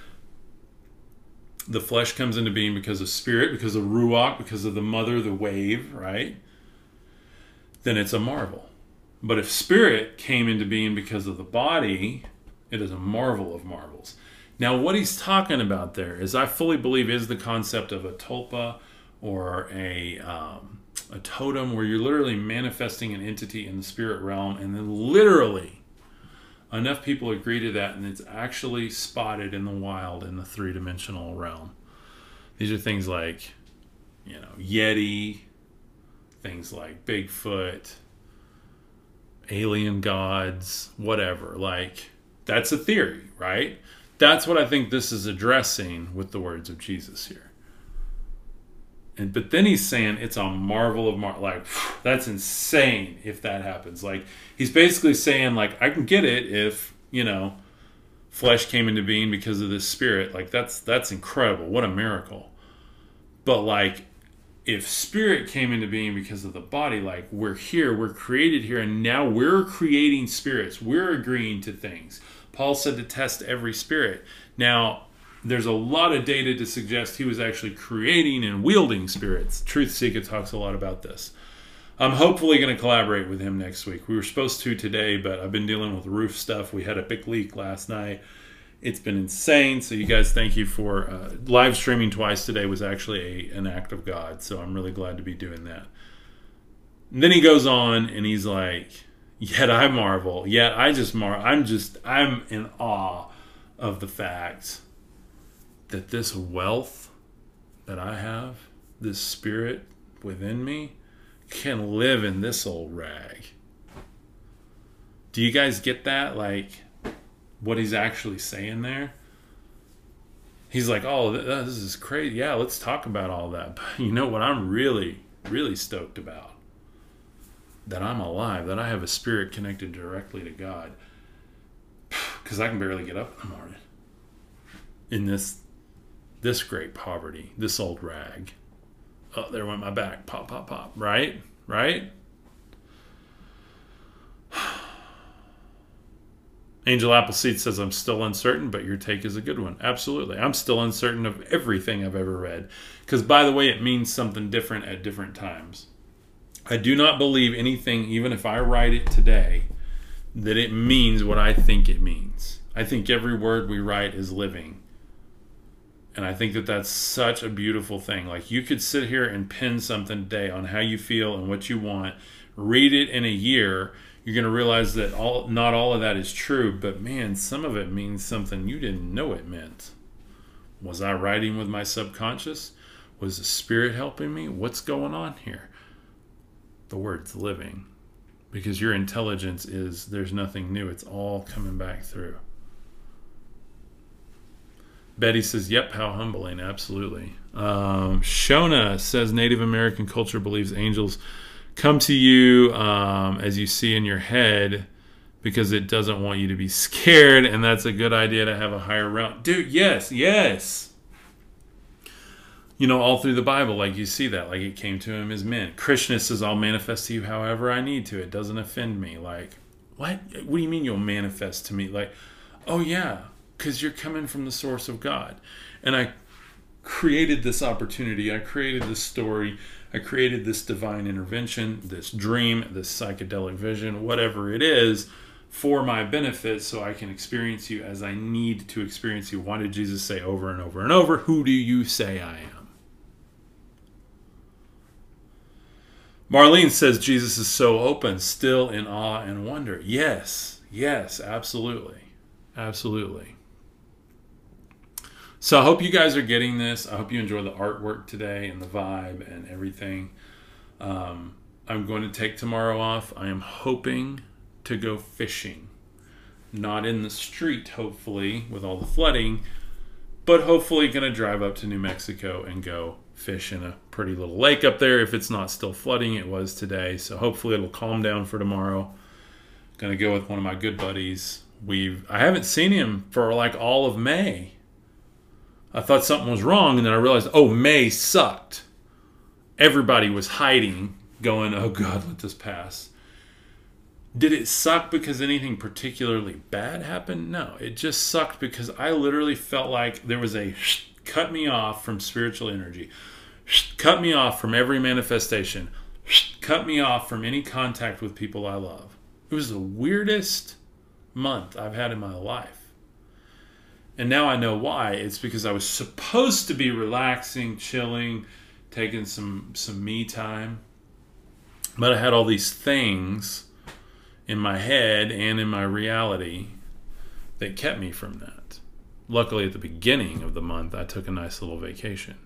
The flesh comes into being because of spirit, because of ruach, because of the mother, the wave, right? Then it's a marvel. But if spirit came into being because of the body, it is a marvel of marvels. Now, what he's talking about there is, I fully believe, is the concept of a tulpa or a um, a totem, where you're literally manifesting an entity in the spirit realm, and then literally enough people agree to that, and it's actually spotted in the wild in the three-dimensional realm. These are things like, you know, Yeti, things like Bigfoot, alien gods, whatever. Like, that's a theory, right? That's what I think this is addressing with the words of Jesus here. And but then he's saying it's a marvel of mar like that's insane if that happens. Like, he's basically saying, like, I can get it if, you know, flesh came into being because of this spirit. Like, that's that's incredible. What a miracle. But like, if spirit came into being because of the body, like, we're here, we're created here, and now we're creating spirits. We're agreeing to things. Paul said to test every spirit. Now, there's a lot of data to suggest he was actually creating and wielding spirits. Truth Seeker talks a lot about this. I'm hopefully going to collaborate with him next week. We were supposed to today, but I've been dealing with roof stuff. We had a big leak last night. It's been insane. So you guys, thank you for uh, live streaming twice today was actually a, an act of God. So I'm really glad to be doing that. And then he goes on and he's like, yet I marvel. Yet I just marvel. I'm just, I'm in awe of the fact that this wealth that I have, this spirit within me, can live in this old rag. Do you guys get that? Like, what he's actually saying there? He's like, oh, this is crazy. Yeah, let's talk about all that. But you know what I'm really, really stoked about? That I'm alive, that I have a spirit connected directly to God. Because I can barely get up in the morning. In this this great poverty, this old rag. Oh, there went my back. Pop, pop, pop. Right? Right? Angel Appleseed says, I'm still uncertain, but your take is a good one. Absolutely. I'm still uncertain of everything I've ever read. Because, by the way, it means something different at different times. I do not believe anything, even if I write it today, that it means what I think it means. I think every word we write is living. And I think that that's such a beautiful thing. Like, you could sit here and pin something today on how you feel and what you want. Read it in a year. You're going to realize that all not all of that is true. But, man, some of it means something you didn't know it meant. Was I writing with my subconscious? Was the spirit helping me? What's going on here? The word's living. Because your intelligence is, there's nothing new. It's all coming back through. Betty says, yep, how humbling. Absolutely. Um, Shona says, Native American culture believes angels come to you um, as you see in your head because it doesn't want you to be scared, and that's a good idea to have a higher realm. Dude, yes, yes. You know, all through the Bible, like, you see that. Like, it came to him as men. Krishna says, I'll manifest to you however I need to. It doesn't offend me. Like, what? What do you mean you'll manifest to me? Like, oh, yeah. Because you're coming from the source of God. And I created this opportunity. I created this story. I created this divine intervention, this dream, this psychedelic vision, whatever it is, for my benefit so I can experience you as I need to experience you. Why did Jesus say over and over and over, who do you say I am? Marlene says Jesus is so open, still in awe and wonder. Yes, yes, absolutely. Absolutely. So I hope you guys are getting this. I hope you enjoy the artwork today and the vibe and everything. Um, I'm going to take tomorrow off. I am hoping to go fishing. Not in the street, hopefully, with all the flooding, but hopefully going to drive up to New Mexico and go fish in a pretty little lake up there. If it's not still flooding, it was today. So hopefully it'll calm down for tomorrow. Going to go with one of my good buddies. We've I haven't seen him for like all of May. I thought something was wrong, and then I realized, oh, May sucked. Everybody was hiding, going, oh God, let this pass. Did it suck because anything particularly bad happened? No, it just sucked because I literally felt like there was a cut me off from spiritual energy, cut me off from every manifestation, cut me off from any contact with people I love. It was the weirdest month I've had in my life. And now I know why. It's because I was supposed to be relaxing, chilling, taking some, some me time. But I had all these things in my head and in my reality that kept me from that. Luckily, at the beginning of the month, I took a nice little vacation.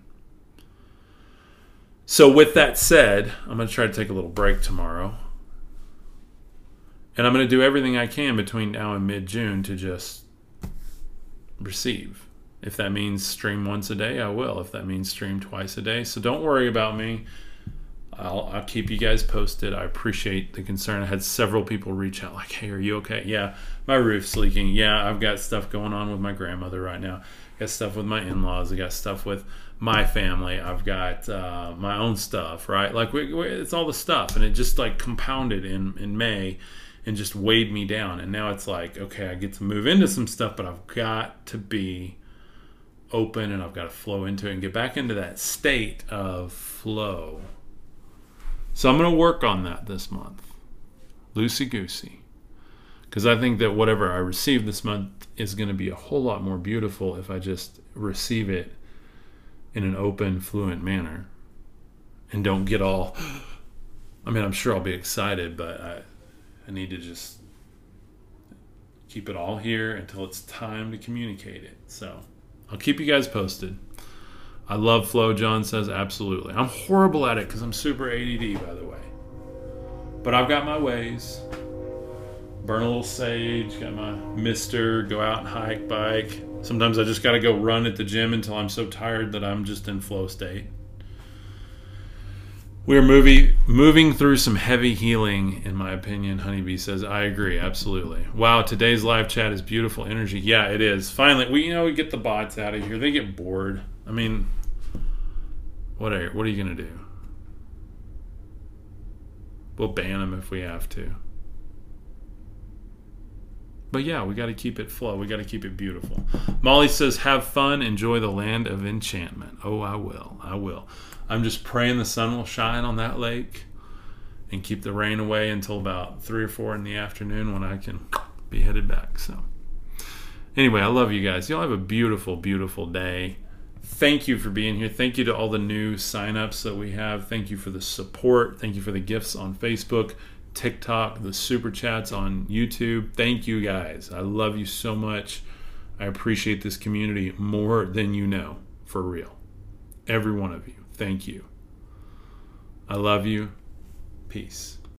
So with that said, I'm going to try to take a little break tomorrow. And I'm going to do everything I can between now and mid-June to just receive. If that means stream once a day, I will. If that means stream twice a day. So don't worry about me. I'll, I'll keep you guys posted. I appreciate the concern. I had several people reach out like, hey, are you okay? Yeah, my roof's leaking. Yeah, I've got stuff going on with my grandmother right now. I got stuff with my in-laws. I got stuff with my family. I've got uh, my own stuff, right? Like, we, we, it's all the stuff. And it just, like, compounded in, in May and just weighed me down. And now it's like, okay, I get to move into some stuff, but I've got to be open and I've got to flow into it and get back into that state of flow. So I'm going to work on that this month, loosey-goosey, because I think that whatever I receive this month is going to be a whole lot more beautiful if I just receive it in an open, fluent manner and don't get all, I mean, I'm sure I'll be excited, but I, I need to just keep it all here until it's time to communicate it. So I'll keep you guys posted. I love flow, John says. Absolutely. I'm horrible at it because I'm super A D D, by the way. But I've got my ways. Burn a little sage, got my mister, go out and hike, bike. Sometimes I just got to go run at the gym until I'm so tired that I'm just in flow state. We're moving, moving through some heavy healing, in my opinion. Honeybee says, I agree, absolutely. Wow, today's live chat is beautiful energy. Yeah, it is. Finally, we you know we get the bots out of here. They get bored. I mean, what are what are you gonna do? We'll ban them if we have to. But yeah, we got to keep it flow. We got to keep it beautiful. Molly says, have fun, enjoy the land of enchantment. Oh, I will. I will. I'm just praying the sun will shine on that lake and keep the rain away until about three or four in the afternoon when I can be headed back. So anyway, I love you guys. Y'all have a beautiful, beautiful day. Thank you for being here. Thank you to all the new signups that we have. Thank you for the support. Thank you for the gifts on Facebook, TikTok, the super chats on YouTube. Thank you guys. I love you so much. I appreciate this community more than you know, for real. Every one of you. Thank you. I love you. Peace.